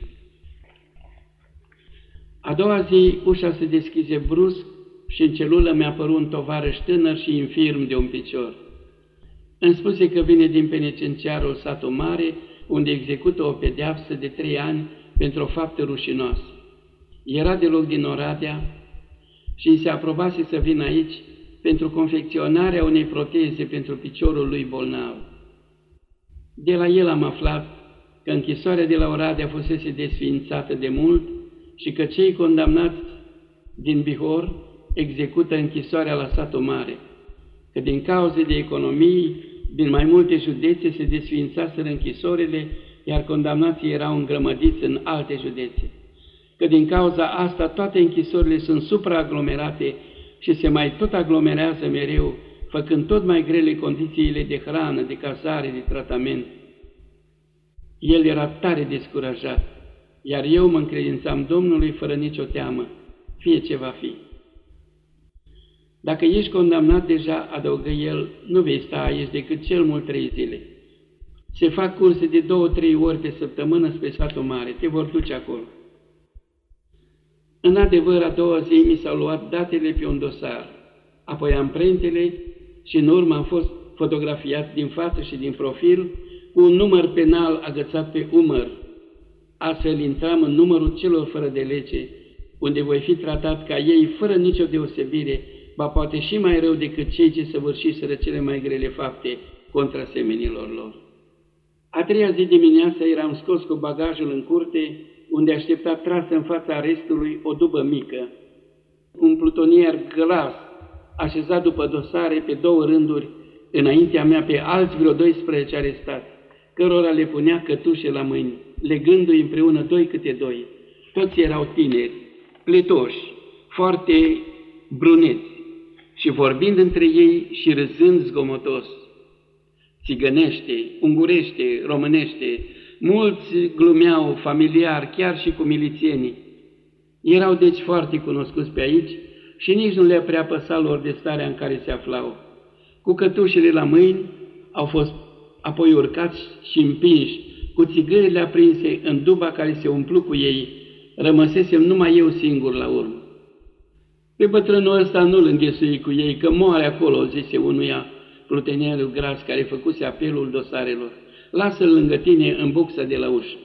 A: A doua zi, ușa se deschise brusc și în celulă mi-a apărut un tovarăș tânăr și infirm de un picior. Îmi spuse că vine din penitenciarul Satul Mare, unde execută o pedeapsă de trei ani pentru o faptă rușinoasă. Era deloc din Oradea și îi se aprobase să vină aici pentru confecționarea unei proteze pentru piciorul lui bolnav. De la el am aflat că închisoarea de la Oradea fusese desființată de mult și că cei condamnați din Bihor execută închisoarea la Satul Mare, că din cauze de economii, din mai multe județe se desființaseră închisorile, iar condamnații erau îngrămădiți în alte județe, că din cauza asta toate închisorile sunt supraaglomerate și se mai tot aglomerează mereu, făcând tot mai grele condițiile de hrană, de cazare, de tratament. El era tare descurajat, iar eu mă încredințam Domnului fără nicio teamă, fie ce va fi. Dacă ești condamnat deja, adăugă el, nu vei sta aici decât cel mult trei zile. Se fac curse de două-trei ori pe săptămână spre Satul Mare, te vor duce acolo. În adevăr, a doua zi mi s-au luat datele pe un dosar, apoi amprentele și în urmă am fost fotografiat din față și din profil cu un număr penal agățat pe umăr. Astfel intram în numărul celor fără de lege, unde voi fi tratat ca ei fără nicio deosebire, ba poate și mai rău decât cei ce săvârșiseră cele mai grele fapte contra semenilor lor. A treia zi dimineața eram scos cu bagajul în curte, unde aștepta trasă în fața arestului o dubă mică. Un plutonier gras, așezat după dosare pe două rânduri, înaintea mea pe alți vreo doisprezece arestați, cărora le punea cătușe la mâini, legându-i împreună doi câte doi. Toți erau tineri, pletoși, foarte bruneți și vorbind între ei și râzând zgomotos. Țigănește, ungurește, românește, mulți glumeau familiar, chiar și cu milițienii. Erau deci foarte cunoscuți pe aici și nici nu le-a prea păsat lor de starea în care se aflau. Cu cătușele la mâini au fost apoi urcați și împinși, cu țigările aprinse în duba care se umplu cu ei, rămăsesem numai eu singur la urmă. Pe bătrânul ăsta nu-l înghesui cu ei, că moare acolo, zise unuia, plutenierul gras care făcuse apelul dosarelor. Lasă-l lângă tine în buxa de la ușă.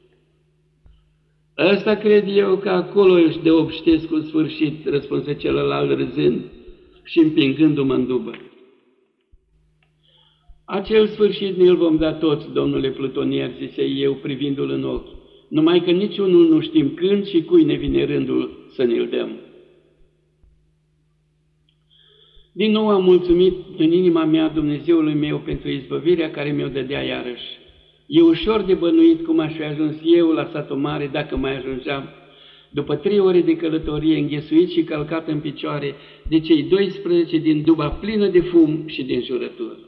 A: Ăsta cred eu că acolo își dă obștescul sfârșit, răspunse celălalt râzând și împingându-mă în dubă. Acel sfârșit ne-l vom da toți, domnule plutonier, zise eu privindu-l în ochi, numai că niciunul nu știm când și cui ne vine rândul să ne-l dăm. Din nou am mulțumit în inima mea Dumnezeului meu pentru izbăvirea care mi-o dădea iarăși. E ușor de bănuit cum aș fi ajuns eu la Satul Mare dacă mai ajungeam, după trei ore de călătorie înghesuit și călcat în picioare de cei doisprezece din duba plină de fum și de înjurături.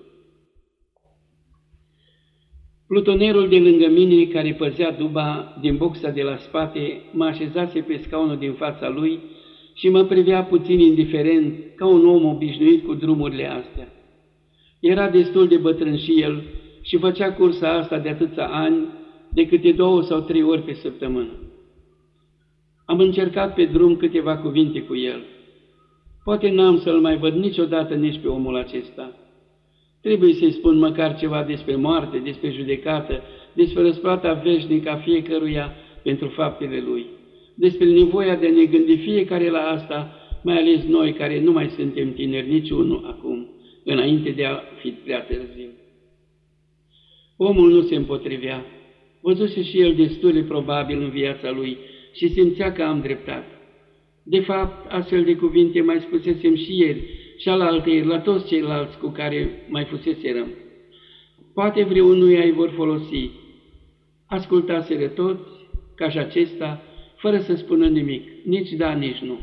A: Plutonerul de lângă mine, care păzea duba din buxa de la spate, mă așezase pe scaunul din fața lui și mă privea puțin indiferent, ca un om obișnuit cu drumurile astea. Era destul de bătrân și el și făcea cursa asta de atâția ani, de câte două sau trei ori pe săptămână. Am încercat pe drum câteva cuvinte cu el. Poate n-am să-l mai văd niciodată nici pe omul acesta. Trebuie să-i spun măcar ceva despre moarte, despre judecată, despre răsplata veșnică a fiecăruia pentru faptele lui, despre nevoia de a ne gândi fiecare la asta, mai ales noi care nu mai suntem tineri niciunul acum, înainte de a fi prea târziu. Omul nu se împotrivea. Văzuse și el destule probabil în viața lui și simțea că am dreptate. De fapt, astfel de cuvinte mai spusesem și ieri și alaltăieri la toți ceilalți cu care mai fuseserăm. Poate vreunuia îi vor folosi. Ascultaseră toți, ca și acesta, fără să spună nimic, nici da, nici nu.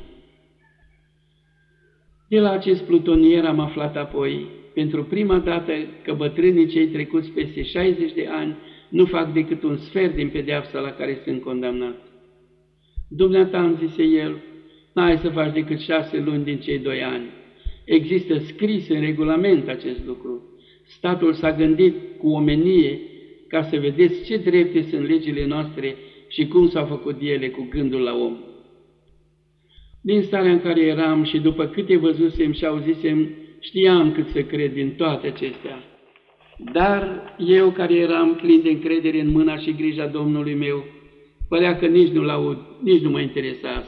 A: De la acest plutonier am aflat apoi, pentru prima dată, că bătrânii cei trecuți peste șaizeci de ani nu fac decât un sfert din pedeapsa la care sunt condamnați. Dumneata, îmi zise el, n-ai să faci decât șase luni din cei doi ani. Există scris în regulament acest lucru. Statul s-a gândit cu omenie ca să vedeți ce drepte sunt legile noastre și cum s-au făcut ele cu gândul la om. Din starea în care eram și după câte văzusem și auzisem, știam cât să cred din toate acestea. Dar eu care eram plin de încredere în mâna și grija Domnului meu, părea că nici nu-l aud, nici nu mă interesa asta.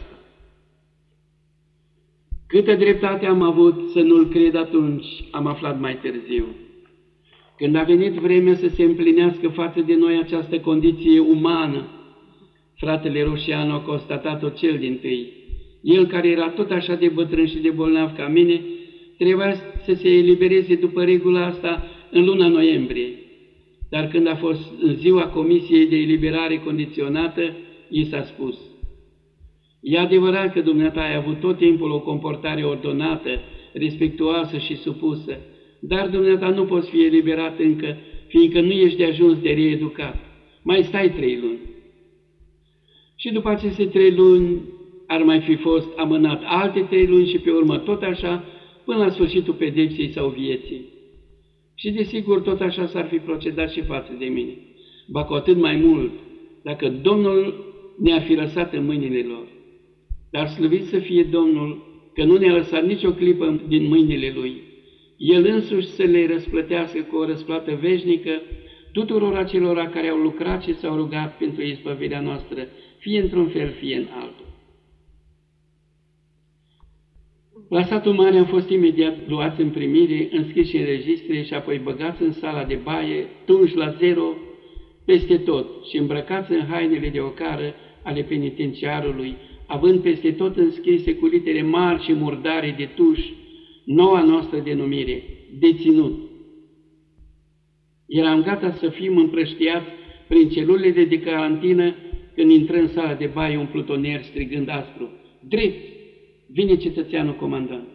A: Câtă dreptate am avut să nu-l cred atunci, am aflat mai târziu. Când a venit vremea să se împlinească față de noi această condiție umană, fratele Roșianu a constatat-o cel dintâi. El, care era tot așa de bătrân și de bolnav ca mine, trebuia să se elibereze după regula asta în luna noiembrie. Dar când a fost în ziua comisiei de eliberare condiționată, i s-a spus: e adevărat că dumneata ai avut tot timpul o comportare ordonată, respectuoasă și supusă, dar dumneata nu poți fi eliberat încă, fiindcă nu ești de ajuns de reeducat. Mai stai trei luni. Și după aceste trei luni ar mai fi fost amânat alte trei luni și pe urmă tot așa, până la sfârșitul pedepsei sau vieții. Și desigur tot așa s-ar fi procedat și față de mine. Ba cu atât mai mult, dacă Domnul ne-ar fi lăsat în mâinile lor. Dar slăvit să fie Domnul, că nu ne-a lăsat nicio clipă din mâinile Lui. El însuși să le răsplătească cu o răsplată veșnică tuturor acelora care au lucrat și s-au rugat pentru izbăvirea noastră, fie într-un fel, fie în altul. La satul mare am fost imediat luați în primire, înscriși în registre și apoi băgați în sala de baie, tunși la zero peste tot și îmbrăcați în hainele de ocară ale penitenciarului, având peste tot înscrise cu litere mari și murdare de tuș noua noastră denumire, deținut. Eram gata să fim împrăștiați prin celulele de carantină când intră în sala de baie un plutonier strigând aspru: drept! Vine cetățeanul comandant.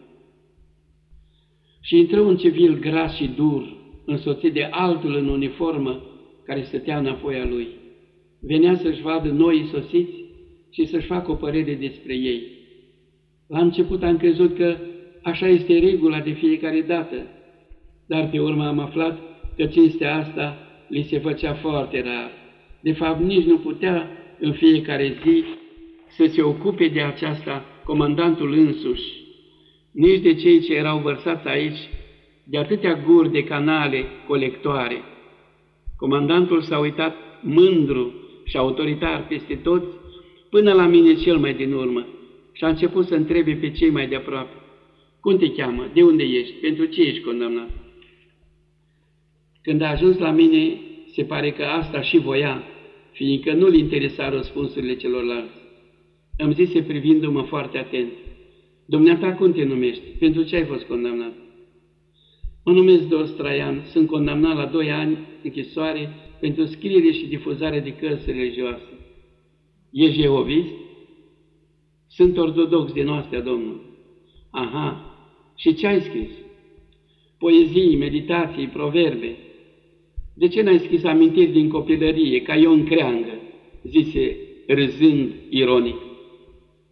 A: Și intră un civil gras și dur, însoțit de altul în uniformă, care stătea înapoi a lui. Venea să-și vadă noi sosiți și să-și facă o părere despre ei. La început am crezut că așa este regula de fiecare dată, dar pe urmă am aflat că cinstea asta li se făcea foarte rar. De fapt, nici nu putea în fiecare zi să se ocupe de aceasta comandantul însuși, nici de cei ce erau vărsați aici, de atâtea guri de canale colectoare. Comandantul s-a uitat mândru și autoritar peste toți, până la mine cel mai din urmă, și a început să întrebe pe cei mai de aproape: cum te cheamă? De unde ești? Pentru ce ești condamnat? Când a ajuns la mine, se pare că asta și voia, fiindcă nu-l interesa răspunsurile celorlalți. Îmi zise privindu-mă foarte atent: dumneata, cum te numești? Pentru ce ai fost condamnat? Mă numesc Dors Traian, sunt condamnat la doi ani închisoare pentru scriere și difuzare de cărți religioase. Ești jehovist? Sunt ortodox din noastră, Domnul. Aha, și ce ai scris? Poezii, meditații, proverbe. De ce n-ai scris amintiri din copilărie, ca eu în creangă? Zise râzând ironic.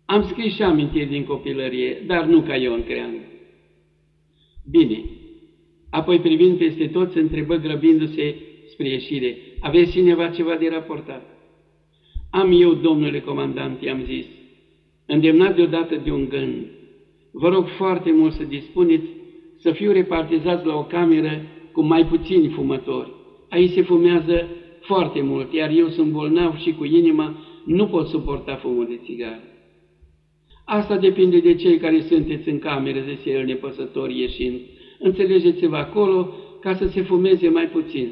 A: Am scris și amintiri din copilărie, dar nu ca Ion Creangă. Bine. Apoi, privind peste tot, se întrebă grăbindu-se spre ieșire: aveți cineva ceva de raportat? Am eu, domnule comandant, i-am zis, îndemnat deodată de un gând. Vă rog foarte mult să dispuneți să fiu repartizați la o cameră cu mai puțini fumători. Aici se fumează foarte mult, iar eu sunt bolnav și cu inima nu pot suporta fumul de țigară. Asta depinde de cei care sunteți în cameră, zise el nepăsător ieșind. Înțelegeți-vă acolo ca să se fumeze mai puțin.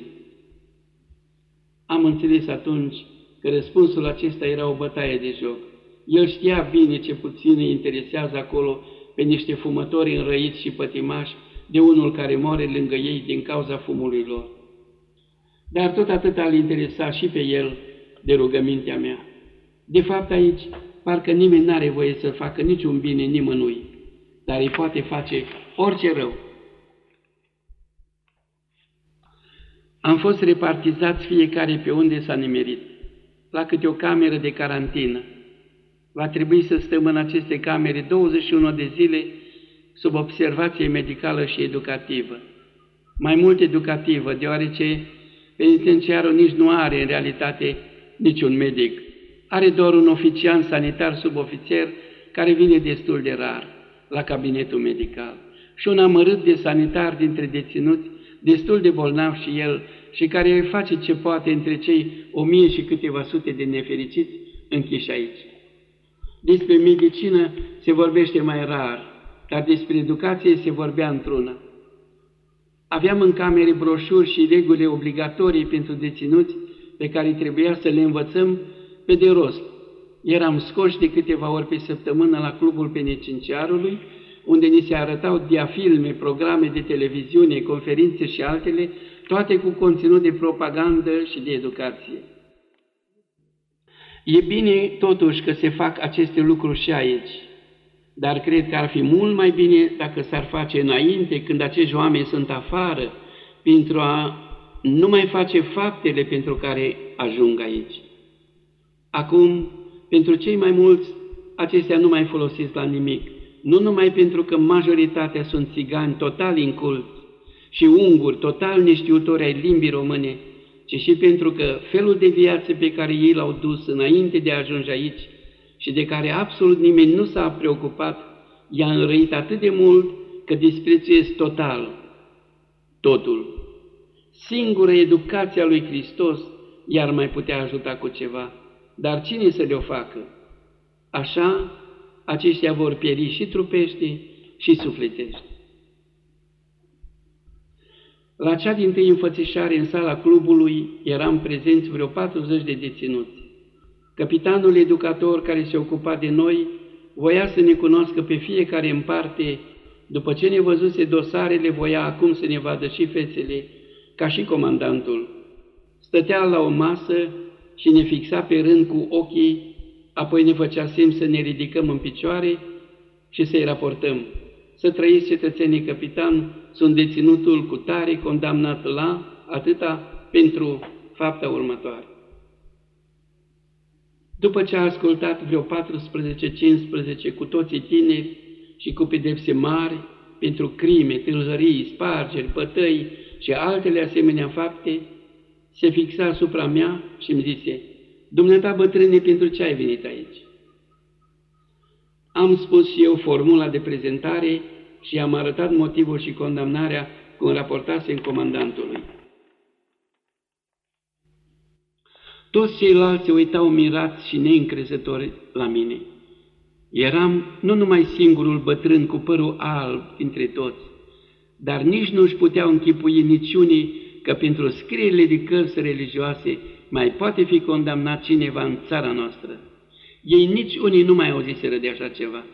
A: Am înțeles atunci că răspunsul acesta era o bătaie de joc. El știa bine ce puțin îi interesează acolo pe niște fumători înrăiți și pătimași de unul care moare lângă ei din cauza fumului lor. Dar tot atât îl interesa și pe el de rugămintea mea. De fapt aici, parcă nimeni n-are voie să facă niciun bine nimănui, dar îi poate face orice rău. Am fost repartizați fiecare pe unde s-a nimerit, la câte o cameră de carantină. Va trebui să stăm în aceste camere douăzeci și unu de zile sub observație medicală și educativă. Mai mult educativă, deoarece penitenciarul nici nu are în realitate niciun medic. Are doar un oficial sanitar subofițer care vine destul de rar la cabinetul medical și un amărât de sanitar dintre deținuți, destul de bolnav și el, și care face ce poate între cei o mie și câteva sute de nefericiți închiși aici. Despre medicină se vorbește mai rar, dar despre educație se vorbea într-una. Aveam în camere broșuri și reguli obligatorii pentru deținuți pe care trebuia să le învățăm pe de rost. Eram scoși de câteva ori pe săptămână la clubul penitenciarului, unde ni se arătau diafilme, programe de televiziune, conferințe și altele, toate cu conținut de propagandă și de educație. E bine totuși că se fac aceste lucruri și aici, dar cred că ar fi mult mai bine dacă s-ar face înainte, când acești oameni sunt afară, pentru a nu mai face faptele pentru care ajung aici. Acum, pentru cei mai mulți, acestea nu mai folosesc la nimic, nu numai pentru că majoritatea sunt țigani total inculți și unguri total neștiutori ai limbii române, ci și pentru că felul de viață pe care ei l-au dus înainte de a ajunge aici și de care absolut nimeni nu s-a preocupat, i-a înrăit atât de mult că disprețuiesc total totul. Singura educație a lui Hristos i-ar mai putea ajuta cu ceva, dar cine să le-o facă? Așa, aceștia vor pieri și trupește și sufletește. La cea dintâi înfățișare în sala clubului eram prezenți vreo patruzeci de deținuți. Capitanul educator care se ocupa de noi voia să ne cunoască pe fiecare în parte, după ce ne văzuse dosarele, voia acum să ne vadă și fețele, ca și comandantul. Stătea la o masă și ne fixa pe rând cu ochii, apoi ne făcea semn să ne ridicăm în picioare și să-i raportăm. Să trăiți, cetățenii capitan, sunt deținutul cu tare condamnat la atâta pentru fapta următoare. După ce a ascultat vreo paisprezece cincisprezece, cu toții tineri și cu pedepse mari pentru crime, tâlhării, spargeri, bătăi și altele asemenea fapte, se fixa asupra mea și îmi zise: „Dumneata, bătrâne, pentru ce ai venit aici?” Am spus și eu formula de prezentare și am arătat motivul și condamnarea cum raportasem comandantului. Toți ceilalți se uitau mirați și neîncrezători la mine. Eram nu numai singurul bătrân cu părul alb dintre toți, dar nici nu își puteau închipui niciunii că pentru scrierile de cărți religioase mai poate fi condamnat cineva în țara noastră. Ei nici unii nu mai auziseră de așa ceva.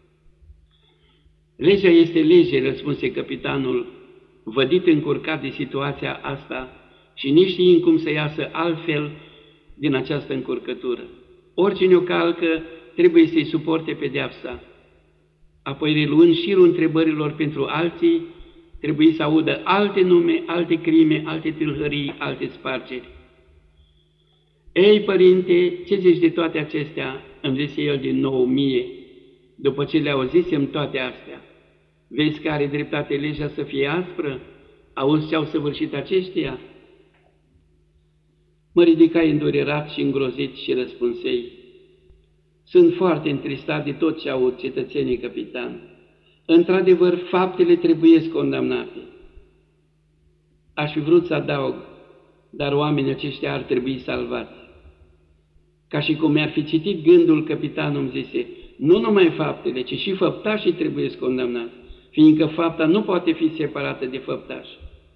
A: „Legea este lege”, răspunse capitanul, vădit încurcat de situația asta și nici știind cum să iasă altfel din această încurcătură. Oricine o calcă trebuie să-i suporte pedeapsa. Apoi, reluând șirul întrebărilor pentru alții, trebuie să audă alte nume, alte crime, alte tâlhării, alte spargeri. „Ei, părinte, ce zici de toate acestea?” îmi zise el din nou mie, după ce le auzisem toate astea, vezi că are dreptate legea să fie aspră? Auzi ce au săvârșit aceștia? Mă ridicai îndurerat și îngrozit și răspunsei, sunt foarte întristat de tot ce aud, cetățenii capitan. Într-adevăr, faptele trebuiesc condamnate. Aș fi vrut să adaug, dar oamenii aceștia ar trebui salvați. Ca și cum mi-ar fi citit gândul, capitanul îmi zise, nu numai faptele, ci și făptașii trebuie condamnați, fiindcă fapta nu poate fi separată de făptaș.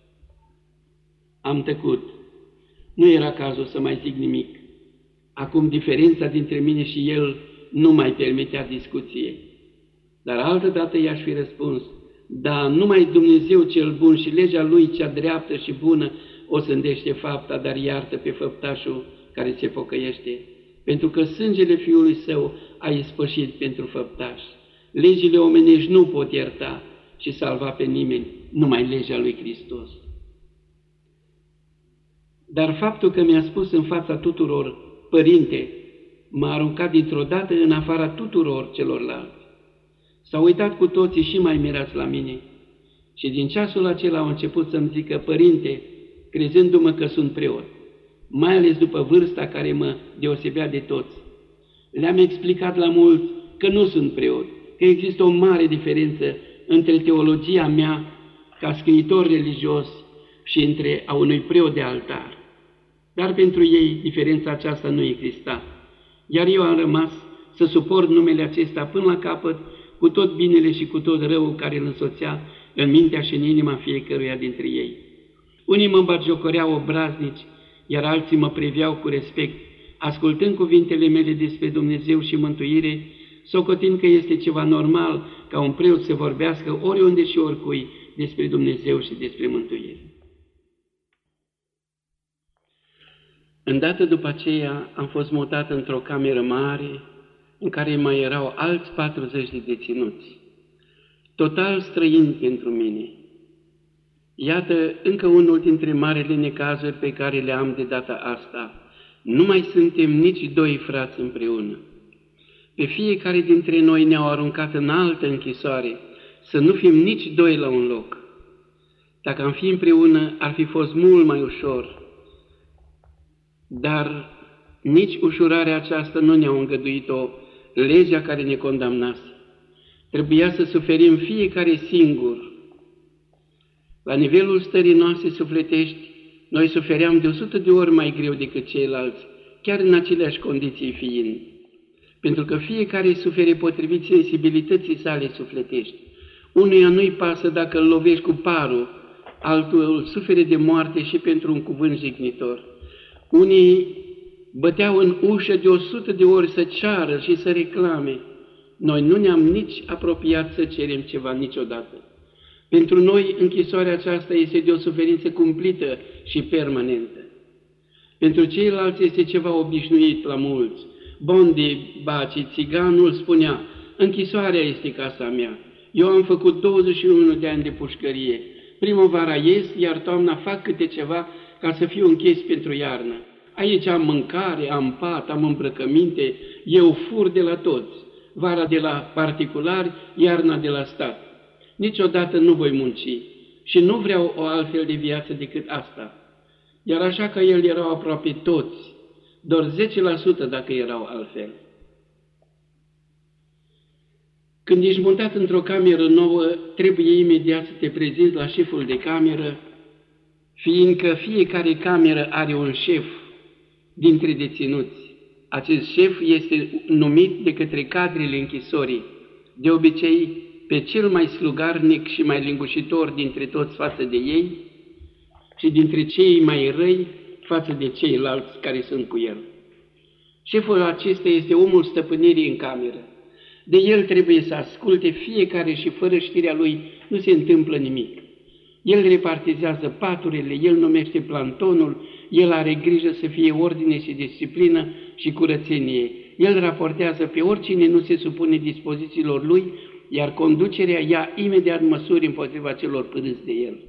A: Am tăcut. Nu era cazul să mai zic nimic. Acum diferența dintre mine și el nu mai permitea discuție. Dar altădată i-aș fi răspuns, da, numai Dumnezeu cel bun și legea Lui cea dreaptă și bună o sândește fapta, dar iartă pe făptașul care se pocăiește, pentru că sângele Fiului Său a ispășit pentru făptaș. Legile omenești nu pot ierta și salva pe nimeni, numai legea lui Hristos. Dar faptul că mi-a spus în fața tuturor, Părinte, m-a aruncat dintr-o dată în afara tuturor celorlalți. S-au uitat cu toții și mai mirați la mine și din ceasul acela au început să-mi zică, Părinte, crezându-mă că sunt preot, mai ales după vârsta care mă deosebea de toți. Le-am explicat la mulți că nu sunt preot, că există o mare diferență între teologia mea ca scriitor religios și între a unui preot de altar. Dar pentru ei diferența aceasta nu exista, iar eu am rămas să suport numele acesta până la capăt, cu tot binele și cu tot răul care îl însoțea în mintea și în inima fiecăruia dintre ei. Unii mă batjocoreau obraznici, iar alții mă priveau cu respect, ascultând cuvintele mele despre Dumnezeu și mântuire, socotind că este ceva normal ca un preot să vorbească oriunde și oricui despre Dumnezeu și despre mântuire. Îndată după aceea am fost mutat într-o cameră mare, în care mai erau alți patruzeci de deținuți, total străini pentru mine. Iată încă unul dintre marele necazuri pe care le am de data asta. Nu mai suntem nici doi frați împreună. Pe fiecare dintre noi ne-au aruncat în altă închisoare, să nu fim nici doi la un loc. Dacă am fi împreună, ar fi fost mult mai ușor, dar nici ușurarea aceasta nu ne-a îngăduit-o legea care ne condamnase. Trebuia să suferim fiecare singur. La nivelul stării noastre sufletești, noi sufeream de o sută de ori mai greu decât ceilalți, chiar în aceleași condiții fiind. Pentru că fiecare sufere potrivit sensibilității sale sufletești. Unuia nu-i pasă dacă îl lovești cu parul, altul sufere de moarte și pentru un cuvânt jignitor. Unii băteau în ușă de o sută de ori să ceară și să reclame. Noi nu ne-am nici apropiat să cerem ceva niciodată. Pentru noi închisoarea aceasta este de o suferință cumplită și permanentă. Pentru ceilalți este ceva obișnuit la mulți. Bondi Baci, țiganul, spunea, închisoarea este casa mea. Eu am făcut douăzeci și unu de ani de pușcărie. Primăvara ies, iar toamna fac câte ceva ca să fiu închis pentru iarnă. Aici am mâncare, am pat, am îmbrăcăminte, eu fur de la toți. Vara de la particulari, iarna de la stat. Niciodată nu voi munci și nu vreau o altfel de viață decât asta. Iar așa că el erau aproape toți, doar zece la sută dacă erau altfel. Când ești mutat într-o cameră nouă, trebuie imediat să te prezinți la șeful de cameră, fiindcă fiecare cameră are un șef dintre deținuți. Acest șef este numit de către cadrele închisorii, de obicei pe cel mai slugarnic și mai lingușitor dintre toți față de ei și dintre cei mai răi față de ceilalți care sunt cu el. Șeful acesta este omul stăpânirii în cameră. De el trebuie să asculte fiecare și fără știrea lui nu se întâmplă nimic. El repartizează paturile, el numește plantonul, el are grijă să fie ordine și disciplină și curățenie. El raportează pe oricine nu se supune dispozițiilor lui, iar conducerea ia imediat măsuri împotriva celor părâți de el.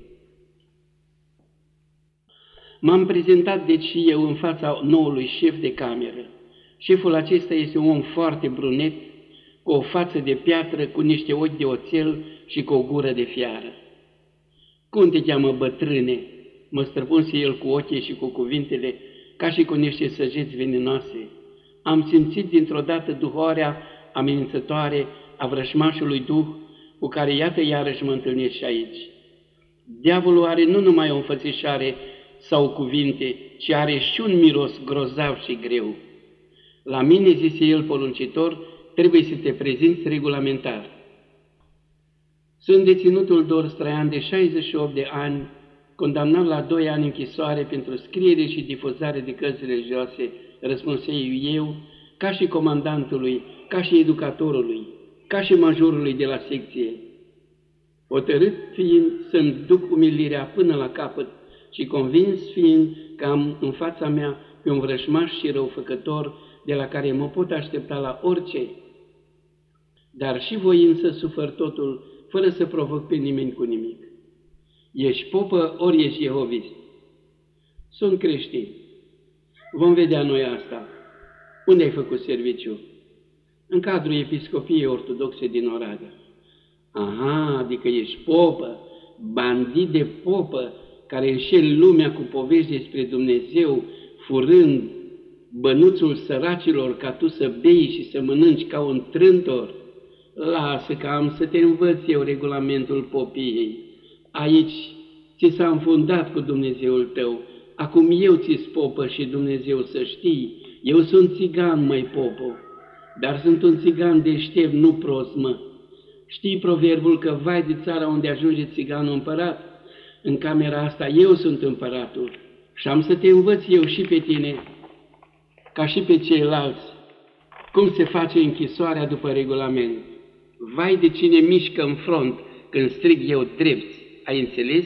A: M-am prezentat deci și eu în fața noului șef de cameră Șeful acesta este un om foarte brunet, cu o față de piatră, cu niște ochi de oțel și cu o gură de fiară. Cum te cheamă, bătrâne?" mă străpunse el cu ochii și cu cuvintele, ca și cu niște săgeți veninoase. Am simțit dintr-o dată duhoarea amenințătoare a vrășmașului duh, cu care iată iarăși mă întâlnesc și aici. Diavolul are nu numai o înfățișare sau cuvinte, ci are și un miros grozav și greu. La mine, zise el poruncitor, trebuie să te prezinți regulamentar. Sunt deținutul Dors Traian de șaizeci și opt de ani, condamnat la doi ani închisoare pentru scriere și difuzare de cărți religioase, răspunsei eu, ca și comandantului, ca și educatorului, ca și majorului de la secție. Hotărât fiind să-mi duc umilirea până la capăt și convins fiind că am în fața mea pe un vrășmaș și răufăcător de la care mă pot aștepta la orice, dar și voind să sufăr totul fără să provoc pe nimeni cu nimic. Ești popă, ori ești jehovist. Sunt creștin. Vom vedea noi asta. Unde ai făcut serviciu? În cadrul episcopiei ortodoxe din Oradea. Aha, adică ești popă, bandit de popă, care înșeli lumea cu povești despre Dumnezeu, furând bănuțul săracilor ca tu să bei și să mănânci ca un trântor. Lasă că am să te învăț eu regulamentul popiei. Aici ți s-a înfundat cu Dumnezeul tău. Acum eu ți-s popă și Dumnezeu să știi. Eu sunt țigan, măi popo, dar sunt un țigan deștept, nu prost, mă. Știi proverbul că vai de țara unde ajunge țiganul împărat? În camera asta eu sunt împăratul și am să te învăț eu și pe tine, ca și pe ceilalți, cum se face închisoarea după regulament. Vai de cine mișcă în front când strig eu drepți, ai înțeles?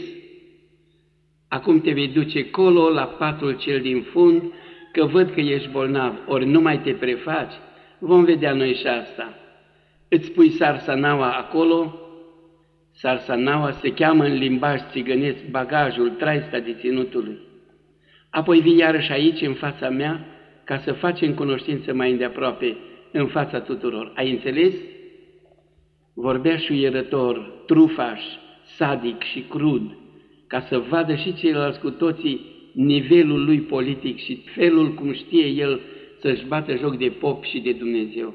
A: Acum te vei duce colo la patul cel din fund, că văd că ești bolnav, ori nu mai te prefaci. Vom vedea noi și asta. Îți pui sarsanaua acolo. Sarsanaua se cheamă în limbaj țigănesc bagajul, traista deținutului. Apoi vii iarăși aici, în fața mea, ca să facem cunoștință mai îndeaproape, în fața tuturor. Ai înțeles? Vorbea șuierător, trufaș, sadic și crud, ca să vadă și ceilalți cu toții nivelul lui politic și felul cum știe el să-și bată joc de pop și de Dumnezeu.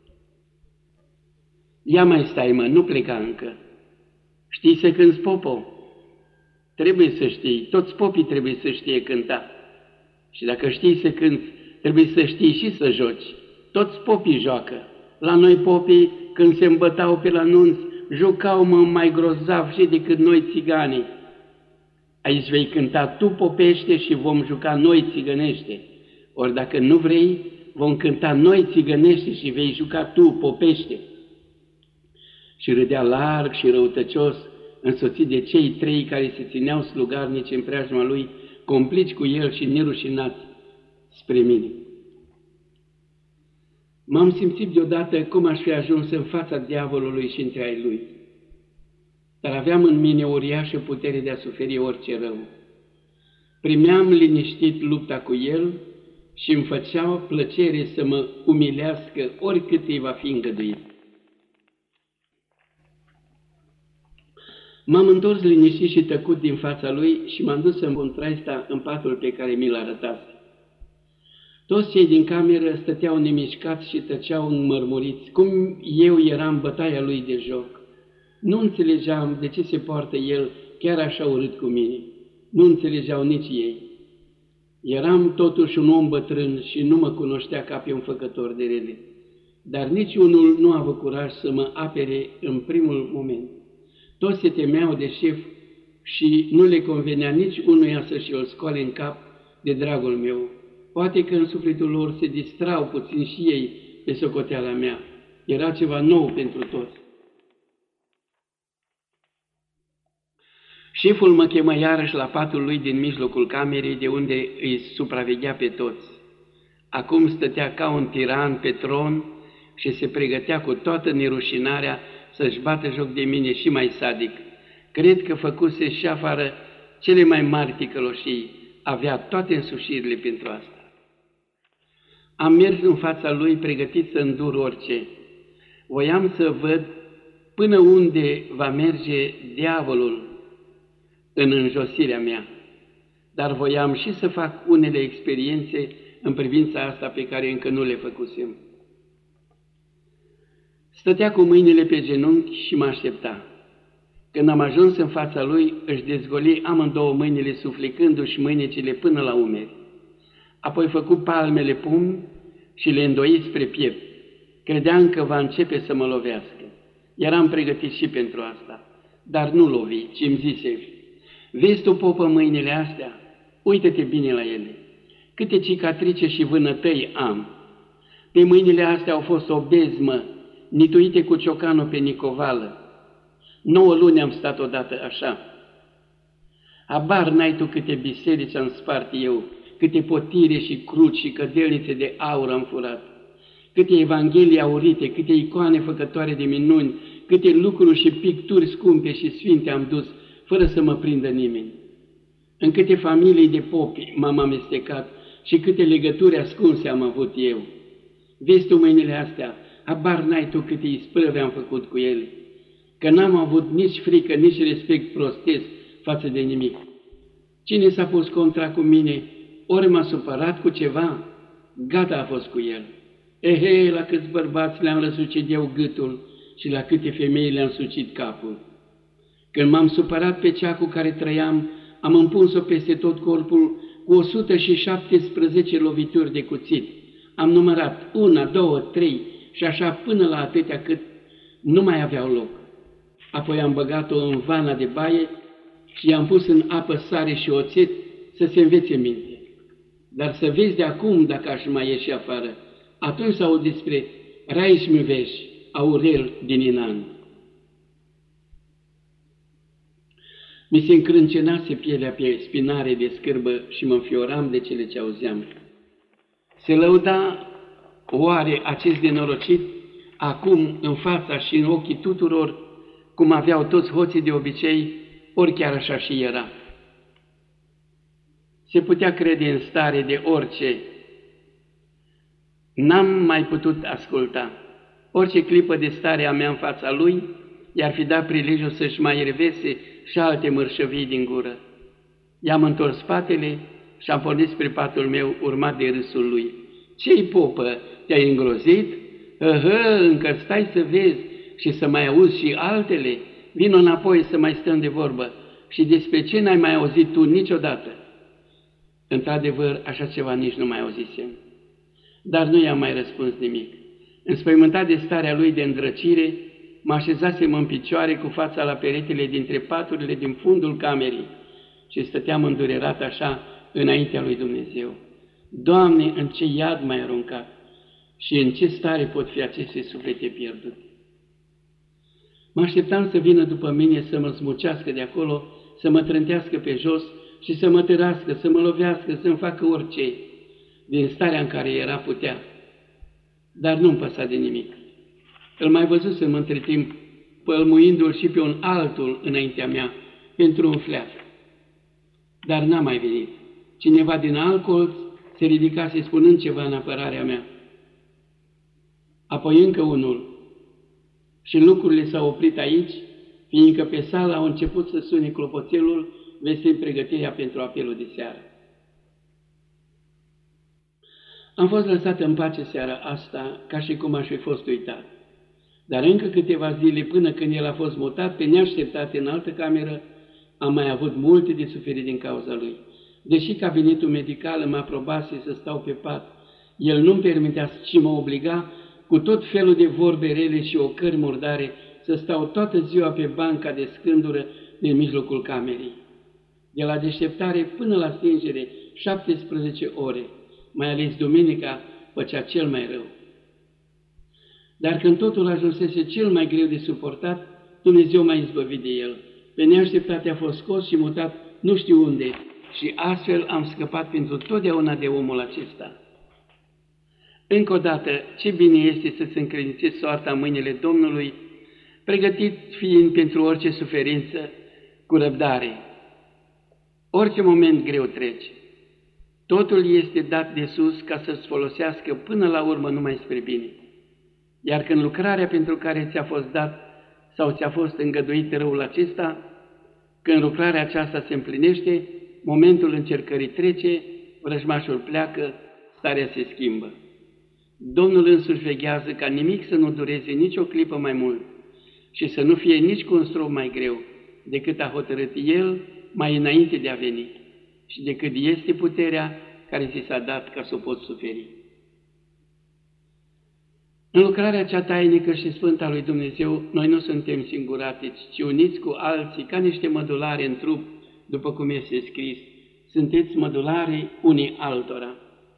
A: Ia mai stai, mă, nu pleca încă. Știi să cânți, popo? Trebuie să știi, toți popii trebuie să știe cânta. Și dacă știi să cânți, trebuie să știi și să joci. Toți popii joacă. La noi popii, când se îmbătau pe la nunț, jucau, mă, mai grozav și decât noi țiganii. Aici vei cânta tu popește și vom juca noi țigănește. Ori dacă nu vrei, vom cânta noi țigănește și vei juca tu popește. Și râdea larg și răutăcios, însoțit de cei trei care se țineau slugarnici în preajma lui, complici cu el și nerușinați spre mine. M-am simțit deodată cum aș fi ajuns în fața diavolului și între ai lui, dar aveam în mine o uriașă putere de a suferi orice rău. Primeam liniștit lupta cu el și îmi făcea plăcere să mă umilească oricât îi va fi îngăduit. M-am întors liniștit și tăcut din fața lui și m-am dus să-mi pun traista în patul pe care mi-l arătase. Toți cei din cameră stăteau nemișcați și tăceau înmărmuriți, cum eu eram bătaia lui de joc. Nu înțelegeam de ce se poartă el chiar așa urât cu mine. Nu înțelegeau nici ei. Eram totuși un om bătrân și nu mă cunoștea ca pe un făcător de rele. Dar niciunul nu a avut curaj să mă apere în primul moment. Toți se temeau de șef și nu le convenea nici unuia să-și îl scoale în cap de dragul meu. Poate că în sufletul lor se distrau puțin și ei pe socoteala mea. Era ceva nou pentru toți. Șeful mă chemă iarăși la patul lui din mijlocul camerei, de unde îi supraveghea pe toți. Acum stătea ca un tiran pe tron și se pregătea cu toată nerușinarea să-și bată joc de mine și mai sadic. Cred că făcuse și afară cele mai mari ticăloșii, avea toate însușirile pentru asta. Am mers în fața lui pregătit să îndur orice. Voiam să văd până unde va merge diavolul în înjosirea mea, dar voiam și să fac unele experiențe în privința asta pe care încă nu le făcusem. Stătea cu mâinile pe genunchi și mă aștepta. Când am ajuns în fața lui, își dezgoli amândouă mâinile, suflecându-și mâinecile până la umeri. Apoi făcu palmele pumni și le îndoi spre piept. Credeam că va începe să mă lovească. Eram pregătit și pentru asta, dar nu lovi, ci îmi zise: vezi tu, popă, mâinile astea? Uită-te bine la ele. Câte cicatrice și vânătăi am. Pe mâinile astea au fost o bezmă, nituite cu ciocanul pe nicovală. Nouă luni am stat odată așa. Abar n-ai tu câte biserici am spart eu, câte potire și cruci și cădelnițe de aur am furat, câte evanghelii aurite, câte icoane făcătoare de minuni, câte lucruri și picturi scumpe și sfinte am dus, fără să mă prindă nimeni. În câte familii de popi m-am amestecat și câte legături ascunse am avut eu. Vezi tu mâinile astea, abar n-ai tu câte isprăve am făcut cu ele, că n-am avut nici frică, nici respect prostesc față de nimic. Cine s-a pus contra cu mine, ori m-a supărat cu ceva, gata a fost cu el. Ehe, la câți bărbați le-am răsucit eu gâtul și la câte femei le-am sucit capul. Când m-am supărat pe cea cu care trăiam, am împuns-o peste tot corpul cu o sută șaptesprezece lovituri de cuțit. Am numărat una, două, trei și așa până la atâtea cât nu mai aveau loc. Apoi am băgat-o în vana de baie și i-am pus în apă sare și oțet să se învețe minte. Dar să vezi de acum dacă aș mai ieși afară, atunci s-au despre Raișmiveș, Aurel din Inan. Mi se încrâncenase pielea pe spinare de scârbă și mă înfioram de cele ce auzeam. Se lăuda oare acest nenorocit acum în fața și în ochii tuturor, cum aveau toți hoții de obicei, ori chiar așa și era. Se putea crede în stare de orice. N-am mai putut asculta. Orice clipă de stare a mea în fața lui i-ar fi dat prilejul să-și mai revese și alte mărșăvii din gură. I-am întors spatele și am pornit spre patul meu, urmat de râsul lui. Ce-i, popă, te-ai îngrozit? Ahă, încă stai să vezi și să mai auzi și altele? Vino înapoi să mai stăm de vorbă. Și despre ce n-ai mai auzit tu niciodată? Într-adevăr, așa ceva nici nu mai auzisem. Dar nu i-am mai răspuns nimic. Înspăimântat de starea lui de îndrăcire, mă așezasem în picioare cu fața la peretele dintre paturile din fundul camerei și stăteam îndurerat așa înaintea lui Dumnezeu. Doamne, în ce iad m-ai aruncat și în ce stare pot fi aceste suflete pierdute? Mă așteptam să vină după mine să mă smucească de acolo, să mă trântească pe jos și să mă târască, să mă lovească, să-mi facă orice. Din starea în care era putea, dar nu-mi păsa de nimic. Îl mai văzusem între timp, pălmuindu-l și pe un altul înaintea mea, pentru un fleac. Dar n-a mai venit. Cineva din alt colț se ridicase spunând ceva în apărarea mea. Apoi încă unul. Și lucrurile s-au oprit aici, fiindcă pe sală au început să sune clopoțelul vestind pregătirea pentru apelul de seară. Am fost lăsat în pace seara asta, ca și cum aș fi fost uitat. Dar încă câteva zile până când el a fost mutat pe neașteptate în altă cameră, am mai avut multe de suferit din cauza lui. Deși cabinetul medical mă aprobase să stau pe pat, el nu-mi permitea și mă obliga cu tot felul de vorbe rele și ocări murdare să stau toată ziua pe banca de scândură din mijlocul camerei. De la deșteptare până la stingere, șaptesprezece ore, mai ales duminica, făcea cel mai rău. Dar când totul ajunsese cel mai greu de suportat, Dumnezeu m-a izbăvit de el. Pe neașteptate a fost scos și mutat nu știu unde și astfel am scăpat pentru totdeauna de omul acesta. Încă o dată, ce bine este să-ți încredințezi soarta în mâinile Domnului, pregătit fiind pentru orice suferință, cu răbdare. Orice moment greu trece. Totul este dat de sus ca să-ți folosească până la urmă numai spre bine. Iar când lucrarea pentru care ți-a fost dat sau ți-a fost îngăduit răul acesta, când lucrarea aceasta se împlinește, momentul încercării trece, vrăjmașul pleacă, starea se schimbă. Domnul însuși veghează ca nimic să nu dureze nici o clipă mai mult și să nu fie nici cu un strop mai greu decât a hotărât El mai înainte de a veni și decât este puterea care ți s-a dat ca să o poți suferi. În lucrarea cea tainică și sfântă a lui Dumnezeu, noi nu suntem singuratici, ci uniți cu alții ca niște mădulare în trup, după cum este scris, sunteți mădulare unii altora.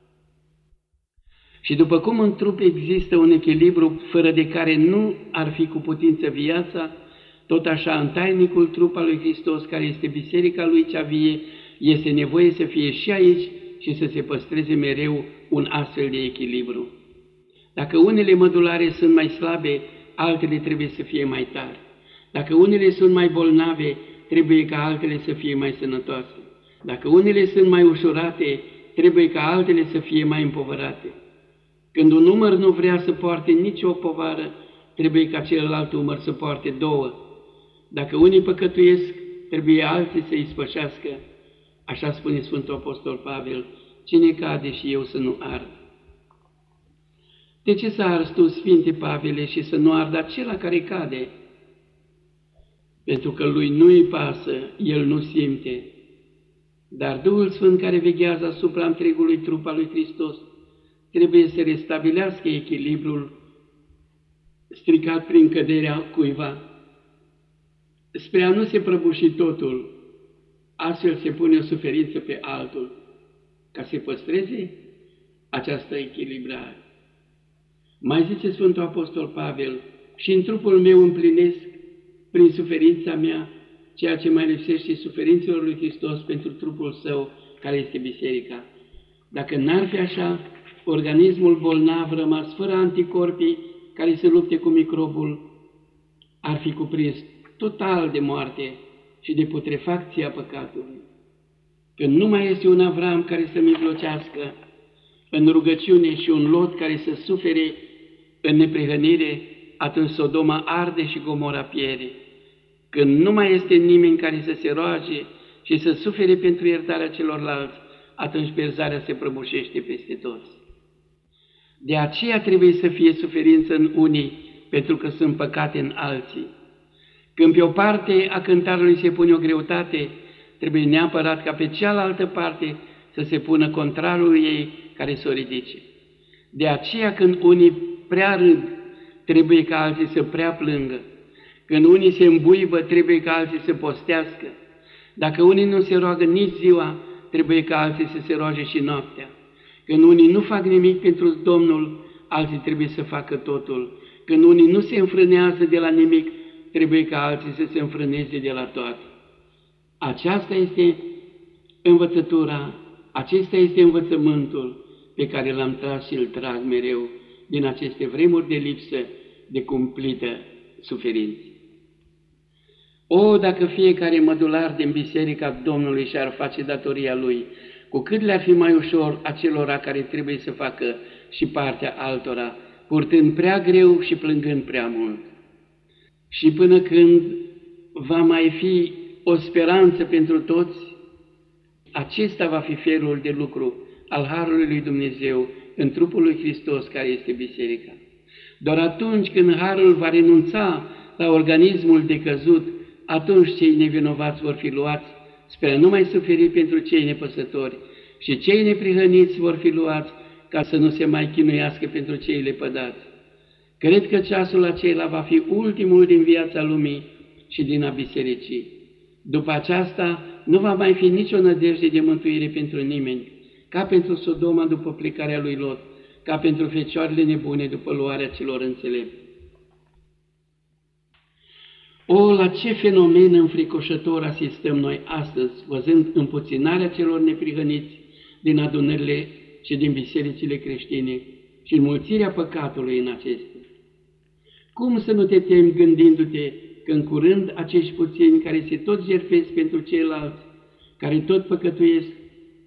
A: Și după cum în trup există un echilibru fără de care nu ar fi cu putință viața, tot așa în tainicul trup al lui Hristos, care este biserica lui cea vie, este nevoie să fie și aici și să se păstreze mereu un astfel de echilibru. Dacă unele mădulare sunt mai slabe, altele trebuie să fie mai tari. Dacă unele sunt mai bolnave, trebuie ca altele să fie mai sănătoase. Dacă unele sunt mai ușurate, trebuie ca altele să fie mai împovărate. Când un umăr nu vrea să poarte nicio povară, trebuie ca celălalt umăr să poarte două. Dacă unii păcătuiesc, trebuie alții să îi spășească. Așa spune Sfântul Apostol Pavel, cine cade și eu să nu ard. De ce să arzi tu, Sfinte Pavele, și să nu ardă acela care cade? Pentru că lui nu-i pasă, el nu simte. Dar Duhul Sfânt care veghează asupra întregului trup al lui Hristos trebuie să restabilească echilibrul stricat prin căderea cuiva. Spre a nu se prăbuși totul, astfel se pune o suferință pe altul, ca să păstreze această echilibrare. Mai zice Sfântul Apostol Pavel, și în trupul meu împlinesc, prin suferința mea, ceea ce mai lipsește suferințelor lui Hristos pentru trupul său, care este biserica. Dacă n-ar fi așa, organismul bolnav rămas fără anticorpii care se lupte cu microbul, ar fi cuprins total de moarte și de putrefacția păcatului. Când nu mai este un Avram care să mijlocească în rugăciune și un Lot care să sufere în neprihănire, atunci Sodoma arde și Gomora pierde. Când nu mai este nimeni care să se roage și să sufere pentru iertarea celorlalți, atunci pierzarea se prăbușește peste toți. De aceea trebuie să fie suferință în unii, pentru că sunt păcate în alții. Când pe o parte a cântarului se pune o greutate, trebuie neapărat ca pe cealaltă parte să se pună contrarul ei care să o ridice. De aceea când unii prea râd, trebuie ca alții să prea plângă. Când unii se îmbuibă, trebuie ca alții să postească. Dacă unii nu se roagă nici ziua, trebuie ca alții să se roage și noaptea. Când unii nu fac nimic pentru Domnul, alții trebuie să facă totul. Când unii nu se înfrânează de la nimic, trebuie ca alții să se înfrâneze de la toate. Aceasta este învățătura, acesta este învățământul pe care l-am tras și îl trag mereu din aceste vremuri de lipsă de cumplită suferință. O, dacă fiecare mădular din Biserica Domnului și-ar face datoria lui, cu cât le-ar fi mai ușor acelora care trebuie să facă și partea altora, purtând prea greu și plângând prea mult. Și până când va mai fi o speranță pentru toți, acesta va fi felul de lucru al Harului lui Dumnezeu în trupul lui Hristos care este Biserica. Doar atunci când Harul va renunța la organismul decăzut, atunci cei nevinovați vor fi luați spre a nu mai suferi pentru cei nepăsători și cei neprihăniți vor fi luați ca să nu se mai chinuiască pentru cei lepădați. Cred că ceasul acela va fi ultimul din viața lumii și din a bisericii. După aceasta nu va mai fi nicio nădejde de mântuire pentru nimeni, ca pentru Sodoma după plecarea lui Lot, ca pentru fecioarele nebune după luarea celor înțelepți. O, la ce fenomen înfricoșător asistăm noi astăzi, văzând împuținarea celor neprihăniți din adunările și din bisericile creștine și înmulțirea păcatului în acestea. Cum să nu te temi gândindu-te că în curând acești puțini care se tot jertfesc pentru ceilalți, care tot păcătuiesc,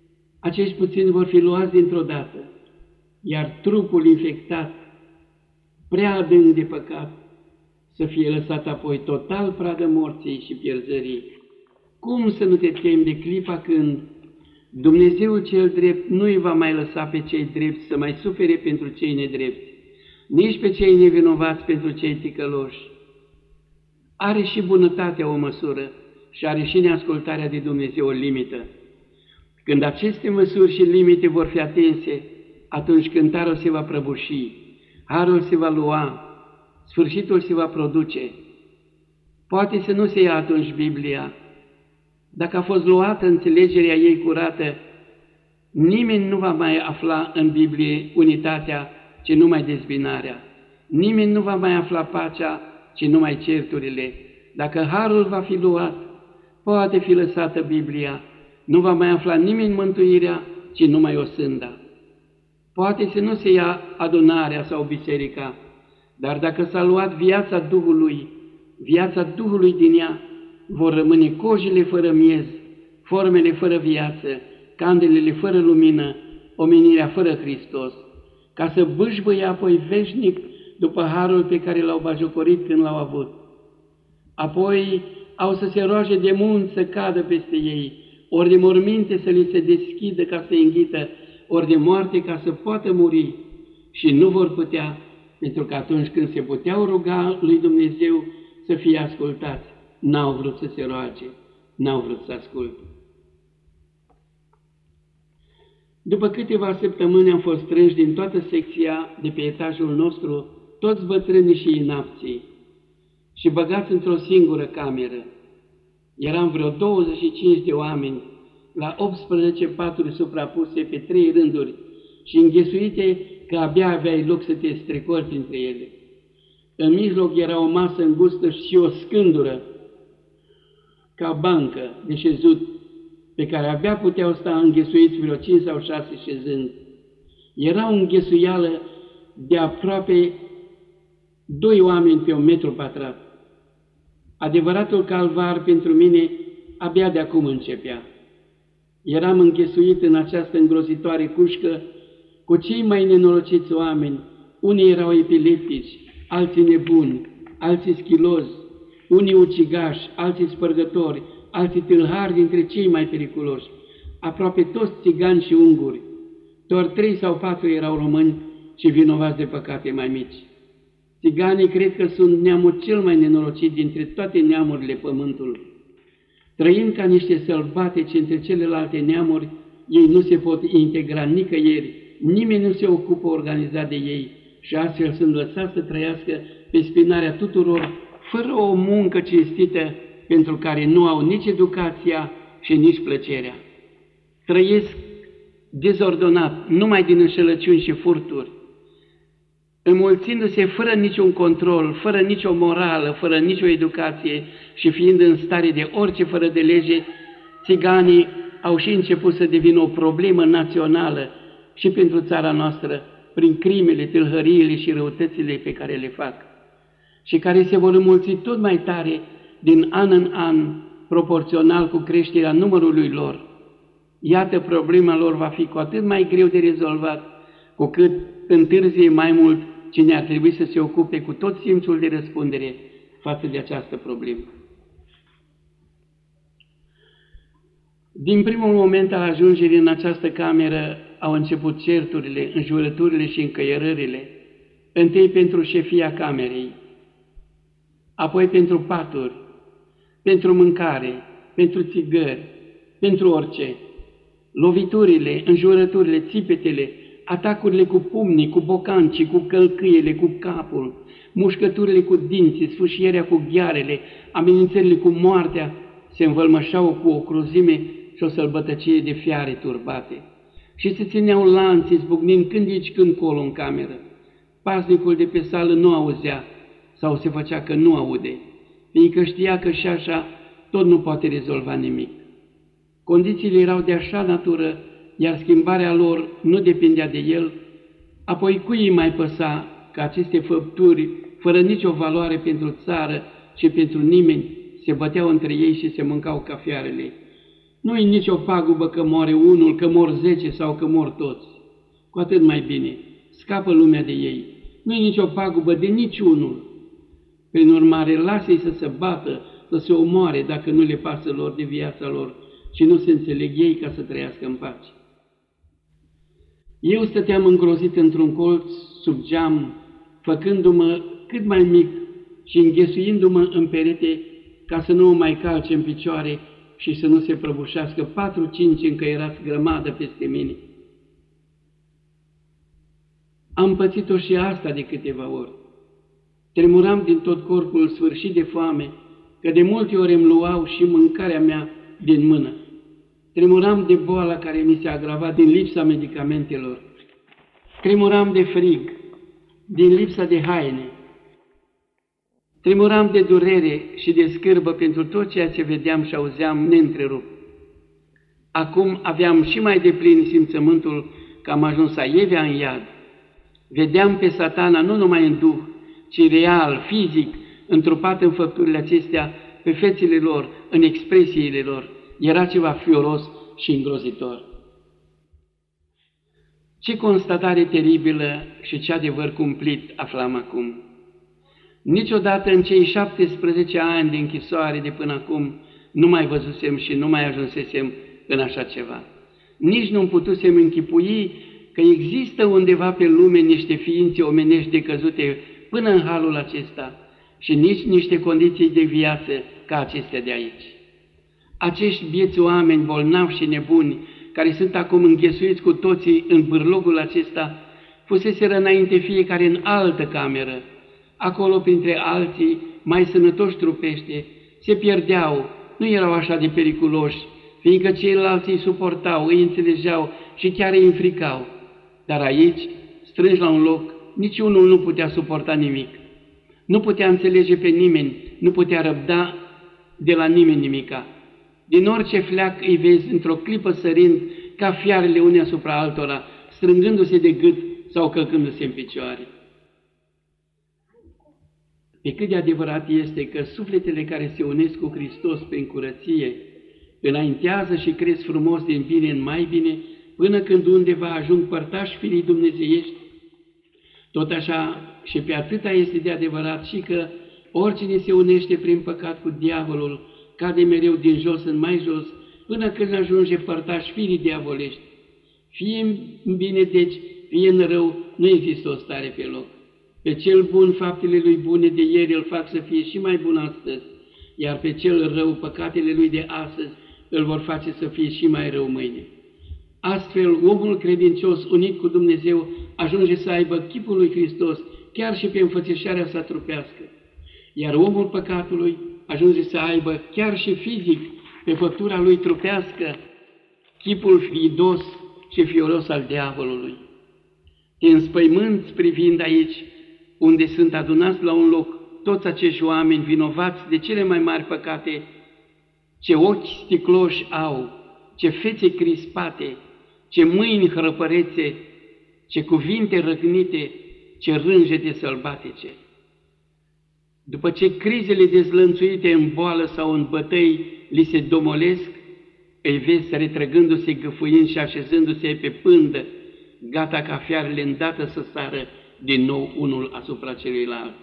A: acești puțini vor fi luați dintr-o dată, iar trupul infectat, prea adânc de păcat, să fie lăsat apoi total pradă morții și pierzării. Cum să nu te temi de clipa când Dumnezeul cel drept nu îi va mai lăsa pe cei drepți să mai sufere pentru cei nedrepți, nici pe cei nevinovați pentru cei ticăloși. Are și bunătatea o măsură și are și neascultarea de Dumnezeu o limită. Când aceste măsuri și limite vor fi atinse, atunci cântarul se va prăbuși, harul se va lua, sfârșitul se va produce. Poate să nu se ia atunci Biblia. Dacă a fost luată înțelegerea ei curată, nimeni nu va mai afla în Biblie unitatea, ci numai dezbinarea. Nimeni nu va mai afla pacea, ci numai certurile. Dacă harul va fi luat, poate fi lăsată Biblia, nu va mai afla nimeni mântuirea, ci numai o sânda. Poate să nu se ia adunarea sau biserica, dar dacă s-a luat viața Duhului, viața Duhului din ea, vor rămâne cojile fără miez, formele fără viață, candelele fără lumină, omenirea fără Hristos, ca să bâșbâie apoi veșnic după harul pe care l-au bajocorit când l-au avut. Apoi au să se roage de munți să cadă peste ei, ori de morminte să li se deschidă ca să înghită, ori de moarte ca să poată muri, și nu vor putea, pentru că atunci când se puteau ruga lui Dumnezeu să fie ascultați, n-au vrut să se roage, n-au vrut să asculte. După câteva săptămâni am fost strânși din toată secția de pe etajul nostru, toți bătrânii și inapții, și băgați într-o singură cameră. Eram vreo douăzeci și cinci de oameni, la optsprezece paturi suprapuse pe trei rânduri și înghesuite că abia aveai loc să te strecori printre ele. În mijloc era o masă îngustă și o scândură, ca bancă de șezut, pe care abia puteau sta înghesuiți vreo cinci sau șase șezând. Era o înghesuială de aproape doi oameni pe un metru pătrat. Adevăratul calvar pentru mine abia de acum începea. Eram înghesuit în această îngrozitoare cușcă cu cei mai nenorociți oameni. Unii erau epileptici, alții nebuni, alții schilozi, unii ucigași, alții spărgători, alții tâlhari dintre cei mai periculoși, aproape toți țigani și unguri. Doar trei sau patru erau români și vinovați de păcate mai mici. Țiganii cred că sunt neamul cel mai nenorocit dintre toate neamurile pământului. Trăind ca niște sălbatici între celelalte neamuri, ei nu se pot integra nicăieri, nimeni nu se ocupă organizat de ei și astfel sunt lăsați să trăiască pe spinarea tuturor, fără o muncă cinstită pentru care nu au nici educația și nici plăcerea. Trăiesc dezordonat, numai din înșelăciuni și furturi, înmulțindu-se fără niciun control, fără nicio morală, fără nicio educație și fiind în stare de orice fără de lege, țiganii au și început să devină o problemă națională și pentru țara noastră, prin crimele, tâlhăriile și răutățile pe care le fac și care se vor înmulți tot mai tare din an în an, proporțional cu creșterea numărului lor. Iată, problema lor va fi cu atât mai greu de rezolvat, cu cât întârzie mai mult cine ar trebui să se ocupe cu tot simțul de răspundere față de această problemă. Din primul moment al ajungerii în această cameră au început certurile, înjurăturile și încăierările, întâi pentru șefia camerei, apoi pentru paturi, pentru mâncare, pentru țigări, pentru orice. Loviturile, înjurăturile, țipetele, atacurile cu pumnii, cu bocancii, cu călcâiele, cu capul, mușcăturile cu dinții, sfâșierea cu ghearele, amenințările cu moartea, se învălmășau cu o cruzime și o sălbătăcie de fiare turbate. Și se țineau lanții zbucnind când aici, când colo în cameră. Paznicul de pe sală nu auzea sau se făcea că nu aude, fiindcă știa că și așa tot nu poate rezolva nimic. Condițiile erau de așa natură, iar schimbarea lor nu depindea de el, apoi cui îi mai păsa că aceste făpturi, fără nicio valoare pentru țară și pentru nimeni, se băteau între ei și se mâncau ca fiarele. Nu-i nicio pagubă că moare unul, că mor zece sau că mor toți. Cu atât mai bine, scapă lumea de ei. Nu-i nicio pagubă de niciunul. Prin urmare, lasă-i să se bată, să se omoare dacă nu le pasă lor de viața lor și nu se înțeleg ei ca să trăiască în pace. Eu stăteam îngrozit într-un colț sub geam, făcându-mă cât mai mic și înghesuindu-mă în perete ca să nu mă mai calce în picioare și să nu se prăbușească patru-cinci încăierați grămadă peste mine. Am pățit-o și asta de câteva ori. Tremuram din tot corpul sfârșit de foame, că de multe ori îmi luau și mâncarea mea din mână. Tremuram de boala care mi se agrava din lipsa medicamentelor. Tremuram de frig, din lipsa de haine. Tremuram de durere și de scârbă pentru tot ceea ce vedeam și auzeam neîntrerupt. Acum aveam și mai deplin simțământul că am ajuns aievea în iad. Vedeam pe Satana nu numai în duh, ci real, fizic, întrupat în făpturile acestea, pe fețele lor, în expresiile lor. Era ceva fioros și îngrozitor. Ce constatare teribilă și ce adevăr cumplit aflam acum. Niciodată în cei șaptesprezece ani de închisoare de până acum nu mai văzusem și nu mai ajunsesem în așa ceva. Nici nu-mi putusem închipui că există undeva pe lume niște ființe omenești decăzute până în halul acesta și nici niște condiții de viață ca acestea de aici. Acești bieți oameni bolnavi și nebuni, care sunt acum înghesuiți cu toții în bârlogul acesta, fuseseră înainte fiecare în altă cameră. Acolo, printre alții, mai sănătoși trupește, se pierdeau, nu erau așa de periculoși, fiindcă ceilalți îi suportau, îi înțelegeau și chiar îi înfricau. Dar aici, strânși la un loc, niciunul nu putea suporta nimic. Nu putea înțelege pe nimeni, nu putea răbda de la nimeni nimica. Din orice fleac îi vezi într-o clipă sărind ca fiarele unii asupra altora, strângându-se de gât sau călcându-se în picioare. Pe cât de adevărat este că sufletele care se unesc cu Hristos prin curăție înaintează și cresc frumos din bine în mai bine, până când undeva ajung părtași firii dumnezeiești, tot așa și pe atâta este de adevărat și că oricine se unește prin păcat cu diavolul cade mereu din jos în mai jos, până când ajunge părtași firii diavolești. Fie în bine deci, fie în rău, nu există o stare pe loc. Pe cel bun, faptele lui bune de ieri îl fac să fie și mai bun astăzi, iar pe cel rău, păcatele lui de astăzi îl vor face să fie și mai rău mâine. Astfel, omul credincios unit cu Dumnezeu ajunge să aibă chipul lui Hristos, chiar și pe înfățișarea sa trupească, iar omul păcatului ajunge să aibă chiar și fizic, pe făptura lui trupească, chipul fidos și fioros al diavolului. Te înspăimânți privind aici, unde sunt adunați la un loc toți acești oameni vinovați de cele mai mari păcate, ce ochi sticloși au, ce fețe crispate, ce mâini hrăpărețe, ce cuvinte răgnite, ce rângete sălbatice. După ce crizele dezlănțuite în boală sau în bătăi li se domolesc, îi vezi retrăgându-se, gâfâind și așezându-se pe pândă, gata ca fiarele îndată să sară din nou unul asupra celuilalt.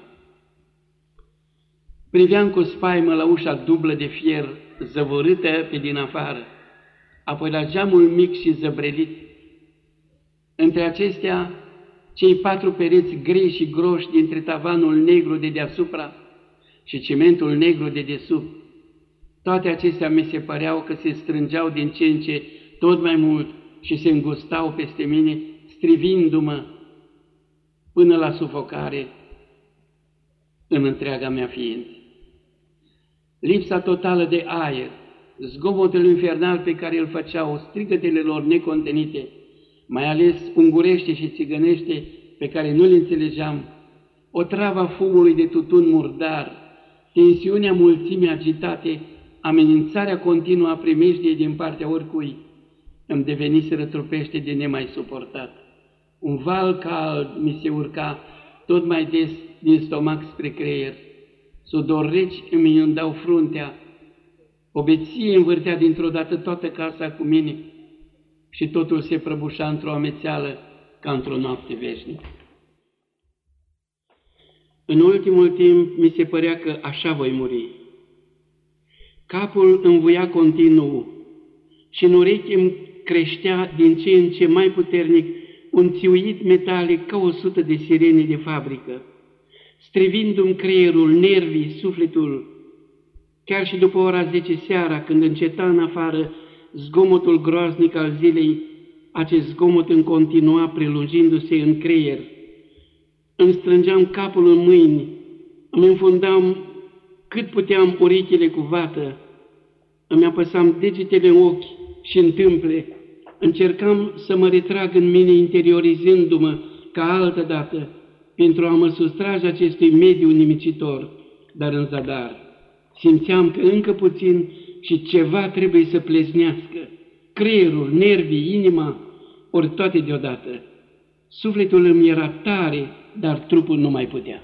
A: Priveam cu spaimă la ușa dublă de fier, zăvorâtă pe din afară, apoi la geamul mic și zăbrelit. Între acestea, cei patru pereți grei și groși dintre tavanul negru de deasupra și cimentul negru de desubt. Toate acestea mi se păreau că se strângeau din ce în ce tot mai mult și se îngustau peste mine, strivindu-mă până la sufocare în întreaga mea ființă. Lipsa totală de aer, zgomotul infernal pe care îl făceau strigătele lor necontenite, mai ales ungurește și țigănește pe care nu le înțelegeam, otrava fumului de tutun murdar, tensiunea mulțimii agitate, amenințarea continuă a primejdiei din partea oricui, îmi deveniseră trupește de nemai suportat. Un val cald mi se urca tot mai des din stomac spre creier, sudori reci îmi inundau fruntea O beție învârtea dintr-o dată toată casa cu mine și totul se prăbușa într-o amețeală ca într-o noapte veșnică. În ultimul timp mi se părea că așa voi muri. Capul învuia continuu și în urechi îmi creștea din ce în ce mai puternic un țiuit metalic ca o sută de sirene de fabrică, strivindu-mi creierul, nervii, sufletul. Chiar și după ora zece seara, când înceta în afară zgomotul groaznic al zilei, acest zgomot îmi continua prelungindu-se în creier. Îmi strângeam capul în mâini, îmi înfundam cât puteam urechile cu vată, îmi apăsam degetele în ochi și în tâmple, încercam să mă retrag în mine interiorizându-mă ca altădată pentru a mă sustrage acestui mediu nimicitor, dar în zadar. Simțeam că încă puțin și ceva trebuie să pleznească, creierul, nervii, inima, ori toate deodată. Sufletul îmi era tare, dar trupul nu mai putea.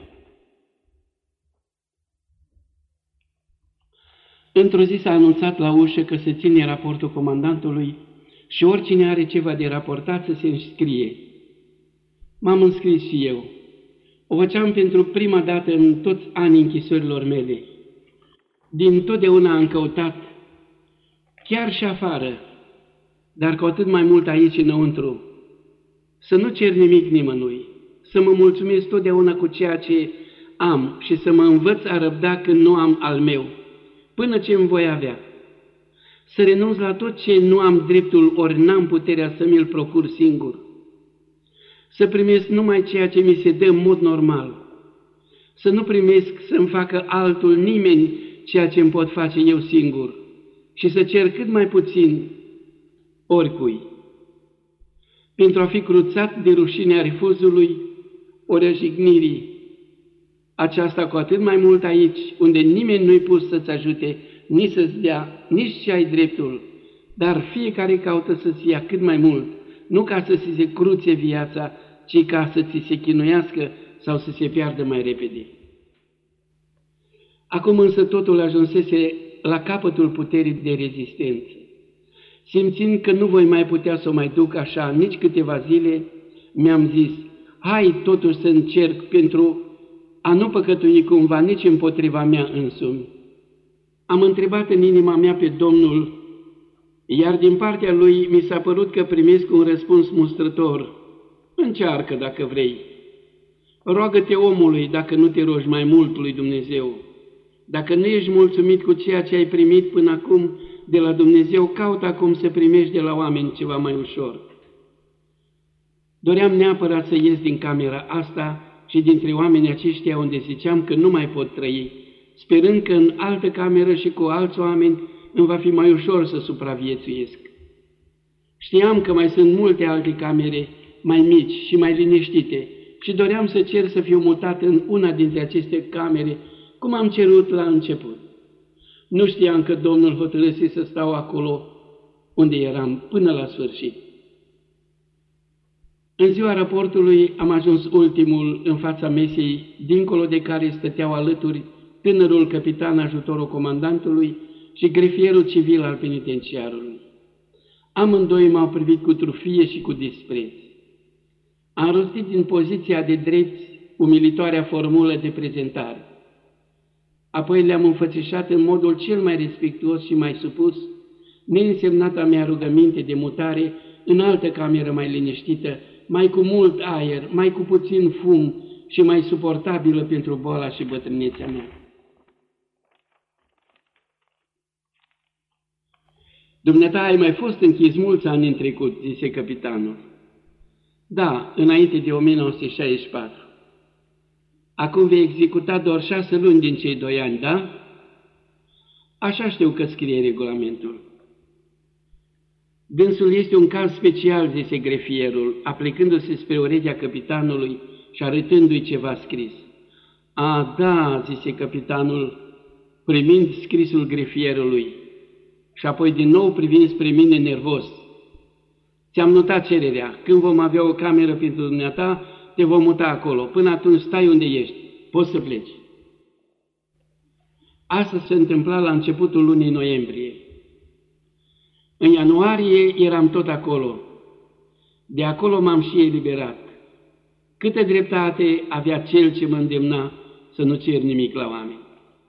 A: Într-o zi s-a anunțat la ușă că se ține raportul comandantului și oricine are ceva de raportat să se înscrie. M-am înscris și eu. O făceam pentru prima dată în toți anii închisorilor mele. Din totdeauna am căutat, chiar și afară, dar cu atât mai mult aici înăuntru, să nu cer nimic nimănui, să mă mulțumesc totdeauna cu ceea ce am și să mă învăț a răbda când nu am al meu, până ce îmi voi avea. Să renunț la tot ce nu am dreptul ori n-am puterea să mi-l procur singur. Să primesc numai ceea ce mi se dă în mod normal. Să nu primesc să-mi facă altul nimeni ceea ce îmi pot face eu singur și să cer cât mai puțin oricui. Pentru a fi cruțat de rușinea refuzului ori a jignirii. Aceasta cu atât mai mult aici, unde nimeni nu-i pus să-ți ajute, nici să-ți dea, nici ce ai dreptul, dar fiecare caută să-ți ia cât mai mult, nu ca să ți se cruțe viața, ci ca să ți se chinuiască sau să se piardă mai repede. Acum însă totul ajunsese la capătul puterii de rezistență. Simțind că nu voi mai putea să o mai duc așa nici câteva zile, mi-am zis, hai totuși să încerc pentru a nu păcătui cumva nici împotriva mea însumi. Am întrebat în inima mea pe Domnul, iar din partea Lui mi s-a părut că primesc un răspuns mustrător. Încearcă dacă vrei. Roagă-te omului dacă nu te rogi mai mult lui Dumnezeu. Dacă nu ești mulțumit cu ceea ce ai primit până acum de la Dumnezeu, caută acum să primești de la oameni ceva mai ușor. Doream neapărat să ies din camera asta și dintre oamenii aceștia unde ziceam că nu mai pot trăi, sperând că în altă cameră și cu alți oameni îmi va fi mai ușor să supraviețuiesc. Știam că mai sunt multe alte camere mai mici și mai liniștite și doream să cer să fiu mutat în una dintre aceste camere, cum am cerut la început. Nu știam că Domnul hotărâse să stau acolo unde eram până la sfârșit. În ziua raportului am ajuns ultimul în fața mesei, dincolo de care stăteau alături tânărul capitan ajutorul comandantului și grefierul civil al penitenciarului. Amândoi m-au privit cu trufie și cu dispreț. Am rostit din poziția de drept umilitoarea formulă de prezentare. Apoi le-am înfățișat în modul cel mai respectuos și mai supus neînsemnata mea rugăminte de mutare în altă cameră mai liniștită, mai cu mult aer, mai cu puțin fum și mai suportabilă pentru boala și bătrânețea mea. Dumneata, ai mai fost închis mulți ani în trecut, zise capitanul. Da, înainte de o mie nouă sute șaizeci și patru. Acum vei executa doar șase luni din cei doi ani, da? Așa știu că scrie regulamentul. Dânsul este un caz special, zise grefierul, aplicându-se spre urechea capitanului și arătându-i ceva scris. A, da, zise capitanul, primind scrisul grefierului și apoi din nou privind spre mine nervos. Ți-am notat cererea. Când vom avea o cameră pentru dumneata, te vom muta acolo. Până atunci stai unde ești. Poți să pleci. Asta se întâmpla la începutul lunii noiembrie. În ianuarie eram tot acolo. De acolo m-am și eliberat. Câtă dreptate avea cel ce mă îndemna să nu cer nimic la oameni.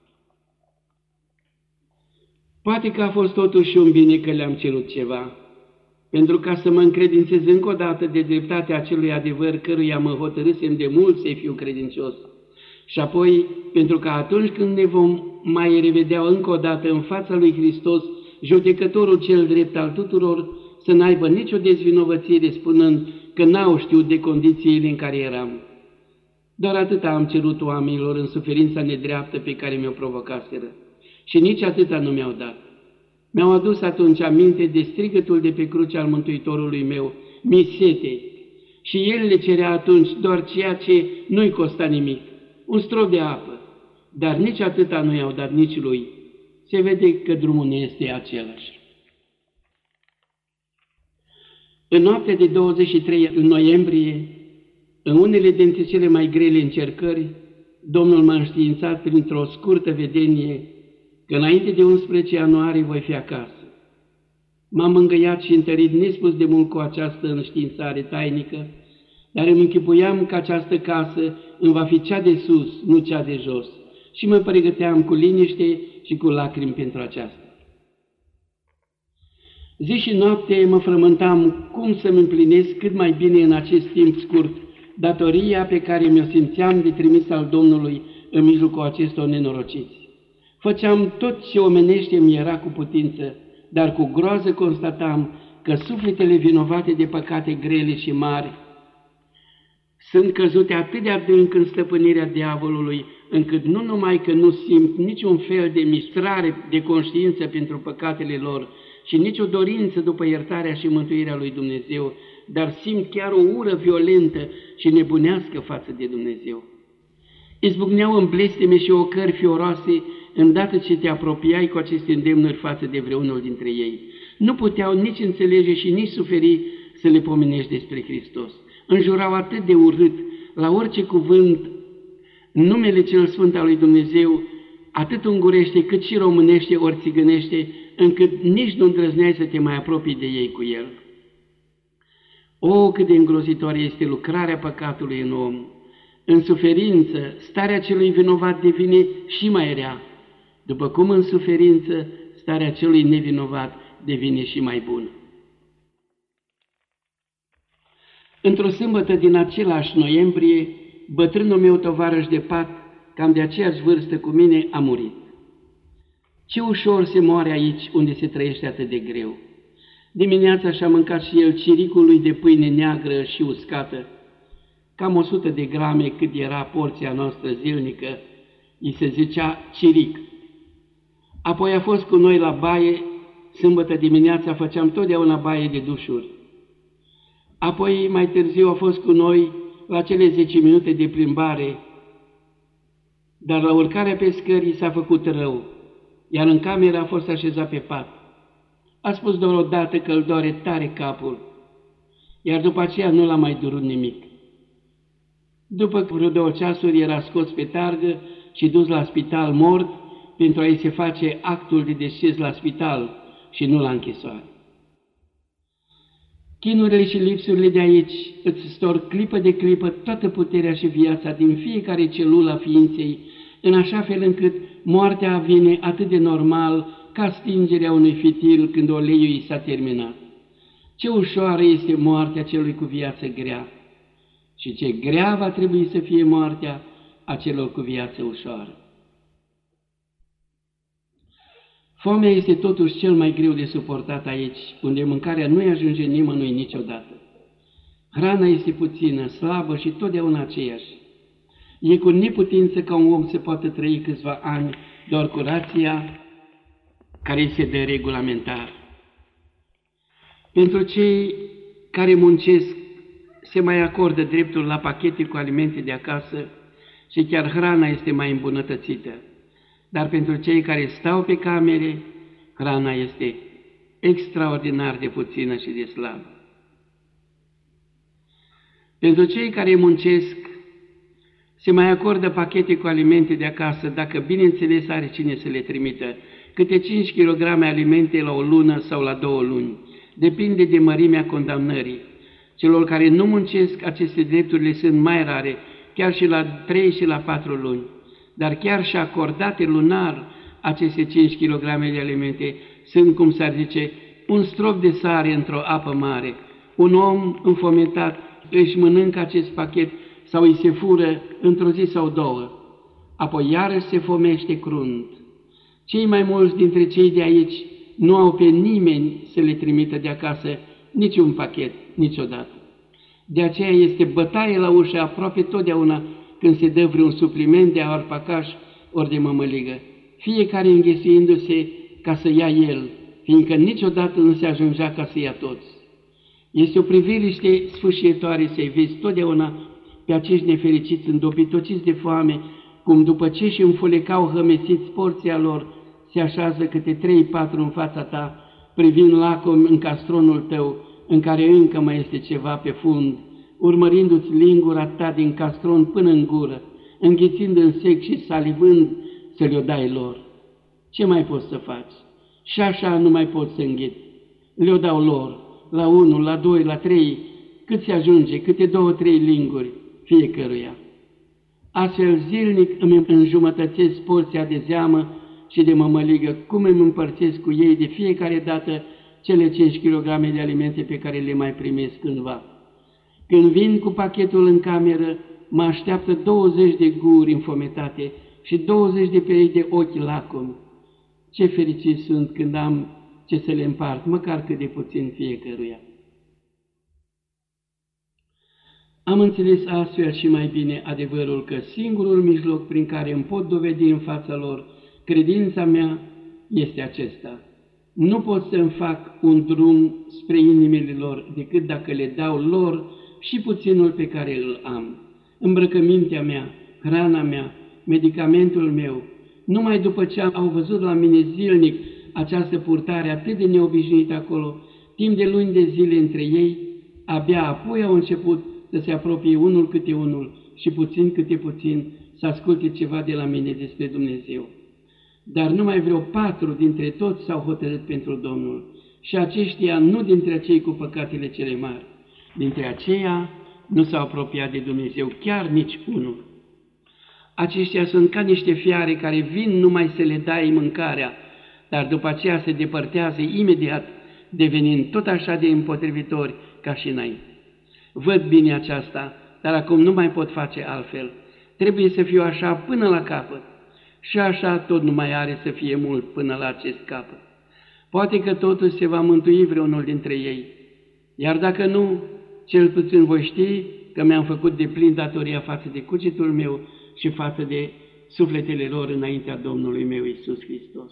A: Poate că a fost totuși un bine că le-am cerut ceva, pentru ca să mă încredințez încă o dată de dreptatea acelui adevăr căruia mă hotărâsem de mult să-i fiu credincios. Și apoi, pentru că atunci când ne vom mai revedea încă o dată în fața lui Hristos, judecătorul cel drept al tuturor, să n-aibă nicio dezvinovățire spunând că n-au știut de condițiile în care eram. Doar atâta am cerut oamenilor în suferința nedreaptă pe care mi-o provocaseră. Și nici atâta nu mi-au dat. Mi-au adus atunci aminte de strigătul de pe cruce al Mântuitorului meu, mi sete, și el le cerea atunci doar ceea ce nu-i costa nimic, un strop de apă, dar nici atâta nu i-au dat nici lui. Se vede că drumul nu este același. În noaptea de douăzeci și trei noiembrie, în unele dintre cele mai grele încercări, Domnul m-a înștiințat printr-o scurtă vedenie că înainte de unsprezece ianuarie voi fi acasă. M-am mângâiat și întărit nespus de mult cu această înștiințare tainică, dar îmi închipuiam că această casă îmi va fi cea de sus, nu cea de jos, și mă pregăteam cu liniște și cu lacrimi pentru aceasta. Zi și noapte mă frământam cum să-mi împlinesc cât mai bine în acest timp scurt datoria pe care mi-o simțeam de trimis al Domnului în mijlocul acestor nenorociți. Făceam tot ce omenește mi era cu putință, dar cu groază constatam că sufletele vinovate de păcate grele și mari sunt căzute atât de adânc în stăpânirea diavolului, încât nu numai că nu simt niciun fel de mistrare de conștiință pentru păcatele lor și nicio dorință după iertarea și mântuirea lui Dumnezeu, dar simt chiar o ură violentă și nebunească față de Dumnezeu. Izbucneau în blesteme și ocări fioroase îndată ce te apropiai cu aceste îndemnuri față de vreunul dintre ei. Nu puteau nici înțelege și nici suferi să le pomenești despre Hristos. Înjurau atât de urât la orice cuvânt numele cel sfânt al lui Dumnezeu, atât ungurește cât și românește ori țigănește, încât nici nu îndrăzneai să te mai apropii de ei cu el. O, cât de îngrozitoare este lucrarea păcatului în om! În suferință, starea celui vinovat devine și mai rea, după cum în suferință, starea celui nevinovat devine și mai bună. Într-o sâmbătă din același noiembrie, bătrânul meu tovarăș de pat, cam de aceeași vârstă cu mine, a murit. Ce ușor se moare aici unde se trăiește atât de greu. Dimineața și-a mâncat și el ciricul lui de pâine neagră și uscată, cam o sută de grame cât era porția noastră zilnică, îi se zicea ciric. Apoi a fost cu noi la baie, sâmbătă dimineața făceam totdeauna baie de dușuri. Apoi, mai târziu, a fost cu noi la cele zece minute de plimbare, dar la urcarea pe scări s-a făcut rău, iar în cameră a fost așezat pe pat. A spus doar odată că îl doare tare capul, iar după aceea nu l-a mai durut nimic. După vreo două ceasuri era scos pe targă și dus la spital mort pentru a-i se face actul de deces la spital și nu la închisoare. Chinurile și lipsurile de aici îți stor clipă de clipă toată puterea și viața din fiecare celulă a ființei, în așa fel încât moartea vine atât de normal ca stingerea unui fitil când oleiul i s-a terminat. Ce ușoară este moartea celui cu viață grea și ce grea va trebui să fie moartea a celor cu viață ușoară. Foamea este totuși cel mai greu de suportat aici, unde mâncarea nu-i ajunge nimănui niciodată. Hrana este puțină, slabă și totdeauna aceeași. E cu neputință ca un om să poată trăi câțiva ani doar cu rația care îi se dă regulamentar. Pentru cei care muncesc se mai acordă dreptul la pachete cu alimente de acasă și chiar hrana este mai îmbunătățită. Dar pentru cei care stau pe camere, hrana este extraordinar de puțină și de slabă. Pentru cei care muncesc, Se mai acordă pachete cu alimente de acasă, dacă bineînțeles are cine să le trimită, câte cinci kilograme alimente la o lună sau la două luni. Depinde de mărimea condamnării. Celor care nu muncesc, aceste drepturi le sunt mai rare, chiar și la trei și la patru luni. Dar chiar și acordate lunar, aceste cinci kilograme de alimente sunt, cum s-ar zice, un strop de sare într-o apă mare. Un om înfometat își mănâncă acest pachet sau îi se fură într-o zi sau două, apoi iarăși se fomește crunt. Cei mai mulți dintre cei de aici nu au pe nimeni să le trimită de acasă niciun pachet, niciodată. De aceea este bătaie la ușă aproape totdeauna când se dă vreun supliment de arpacaș ori de mămăligă, fiecare înghesuindu-se ca să ia el, fiindcă niciodată nu se ajungea ca să ia toți. Este o priveliște sfâșietoare să-i vezi totdeauna pe acești nefericiți îndopitociți de foame, cum după ce și înfulecau hămesiți porția lor, se așează câte trei, patru în fața ta, privind lacom în castronul tău, în care încă mai este ceva pe fund, urmărindu-ți lingura ta din castron până în gură, înghițind în sec și salivând să le-o dai lor. Ce mai poți să faci? Și așa nu mai poți să înghiți. Le-o dau lor, la unu, la doi, la trei, cât se ajunge, câte două, trei linguri fiecăruia. Astfel zilnic îmi înjumătățesc porția de zeamă și de mămăligă, cum îmi împărțesc cu ei de fiecare dată cele cinci kilograme de alimente pe care le mai primesc cândva. Când vin cu pachetul în cameră, mă așteaptă douăzeci de guri înfometate și douăzeci de perechi de ochi lacomi. Ce fericiți sunt când am ce să le împart, măcar cât de puțin fiecăruia. Am înțeles astfel și mai bine adevărul că singurul mijloc prin care îmi pot dovedi în fața lor credința mea este acesta. Nu pot să-mi fac un drum spre inimile lor decât dacă le dau lor și puținul pe care îl am. Îmbrăcămintea mea, hrana mea, medicamentul meu, numai după ce au văzut la mine zilnic această purtare atât de neobișnuită acolo, timp de luni de zile între ei, abia apoi au început să se apropie unul câte unul și puțin câte puțin să asculte ceva de la mine despre Dumnezeu. Dar numai vreo patru dintre toți s-au hotărât pentru Domnul și aceștia nu dintre acei cu păcatele cele mari. Dintre aceia nu s-au apropiat de Dumnezeu chiar nici unul. Aceștia sunt ca niște fiare care vin numai să le dai mâncarea, dar după aceea se depărtează imediat, devenind tot așa de împotrivitori ca și înainte. Văd bine aceasta, dar acum nu mai pot face altfel. Trebuie să fiu așa până la capăt. Și așa tot nu mai are să fie mult până la acest capăt. Poate că totuși se va mântui vreunul dintre ei. Iar dacă nu, cel puțin voi ști că mi-am făcut de plin datoria față de cugetul meu și față de sufletele lor înaintea Domnului meu Iisus Hristos.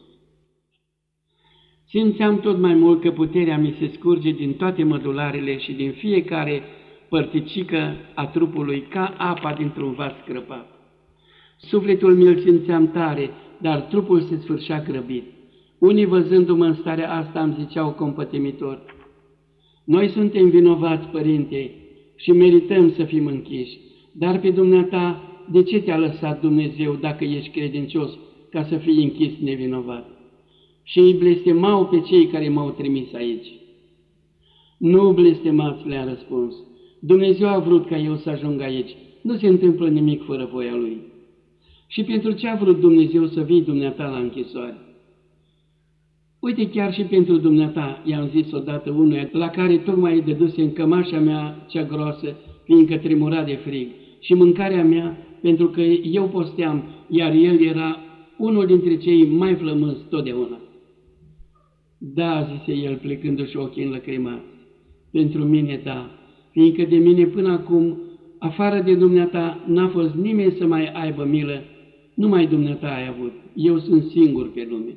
A: Simțeam tot mai mult că puterea mi se scurge din toate mădularele și din fiecare părticică a trupului ca apa dintr-un vas scrăpat. Sufletul mi-l simțeam tare, dar trupul se sfârșea grăbit. Unii văzându-mă în starea asta îmi ziceau compătimitor: noi suntem vinovați, Părinte, și merităm să fim închiși, dar pe dumneata de ce te-a lăsat Dumnezeu dacă ești credincios ca să fii închis nevinovat? Și îi blestemau pe cei care m-au trimis aici. Nu blestemați, le-a răspuns. Dumnezeu a vrut ca eu să ajung aici. Nu se întâmplă nimic fără voia Lui. Și pentru ce a vrut Dumnezeu să vii dumneata la închisoare? Uite, chiar și pentru dumneata, i-am zis odată unuia, la care tocmai îi dăduse în cămașa mea cea groasă, fiindcă tremura de frig, și mâncarea mea, pentru că eu posteam, iar el era unul dintre cei mai flămânzi totdeauna. Da, zise el, plecându-și ochii înlăcrimați, pentru mine da, fiindcă de mine până acum, afară de dumneata, n-a fost nimeni să mai aibă milă, numai dumneata ai avut, eu sunt singur pe lume.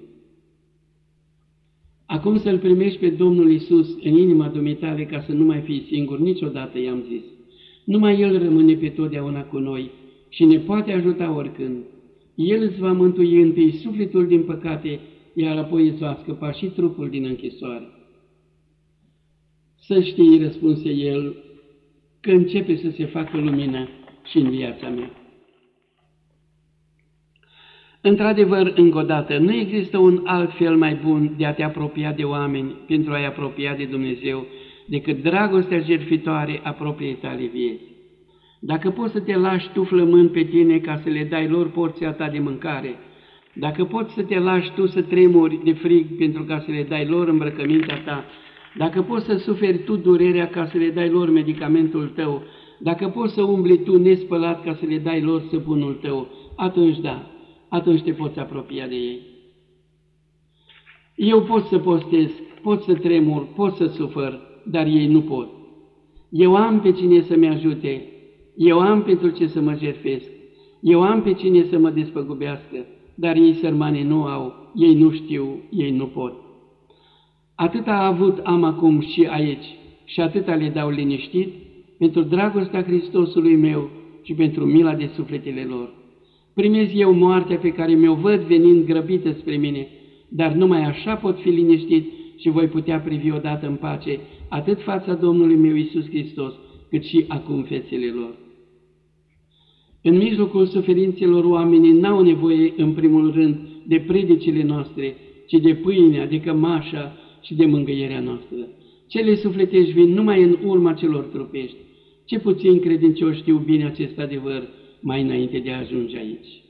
A: Acum să-L primești pe Domnul Iisus în inima dumitale ca să nu mai fii singur, niciodată i-am zis. Numai El rămâne pe totdeauna cu noi și ne poate ajuta oricând. El îți va mântui întâi sufletul din păcate, iar apoi îți va scăpa și trupul din închisoare. Să știi, răspunse el, că începe să se facă lumină și în viața mea. Într-adevăr, încă o dată, nu există un alt fel mai bun de a te apropia de oameni pentru a-i apropia de Dumnezeu decât dragostea jertfitoare a propriei tale vieți. Dacă poți să te lași tu flămând pe tine ca să le dai lor porția ta de mâncare, dacă poți să te lași tu să tremuri de frig pentru ca să le dai lor îmbrăcămintea ta, dacă poți să suferi tu durerea ca să le dai lor medicamentul tău, dacă poți să umbli tu nespălat ca să le dai lor săpunul tău, atunci da, atunci te poți apropia de ei. Eu pot să postez, pot să tremur, pot să sufăr, dar ei nu pot. Eu am pe cine să-mi ajute, eu am pentru ce să mă jertfesc, eu am pe cine să mă despăgubească, dar ei sărmane nu au, ei nu știu, ei nu pot. Atâta avut am acum și aici și atâta le dau liniștit pentru dragostea Hristosului meu și pentru mila de sufletele lor. Primez eu moartea pe care mi-o văd venind grăbită spre mine, dar numai așa pot fi liniștit și voi putea privi odată în pace atât fața Domnului meu Iisus Hristos, cât și acum fețele lor. În mijlocul suferințelor oamenii n-au nevoie, în primul rând, de predicile noastre, ci de pâinea, de cămașa și de mângâierea noastră. Cele sufletești vin numai în urma celor trupești. Ce puțin credincioși știu bine acest adevăr mai înainte de a ajunge aici.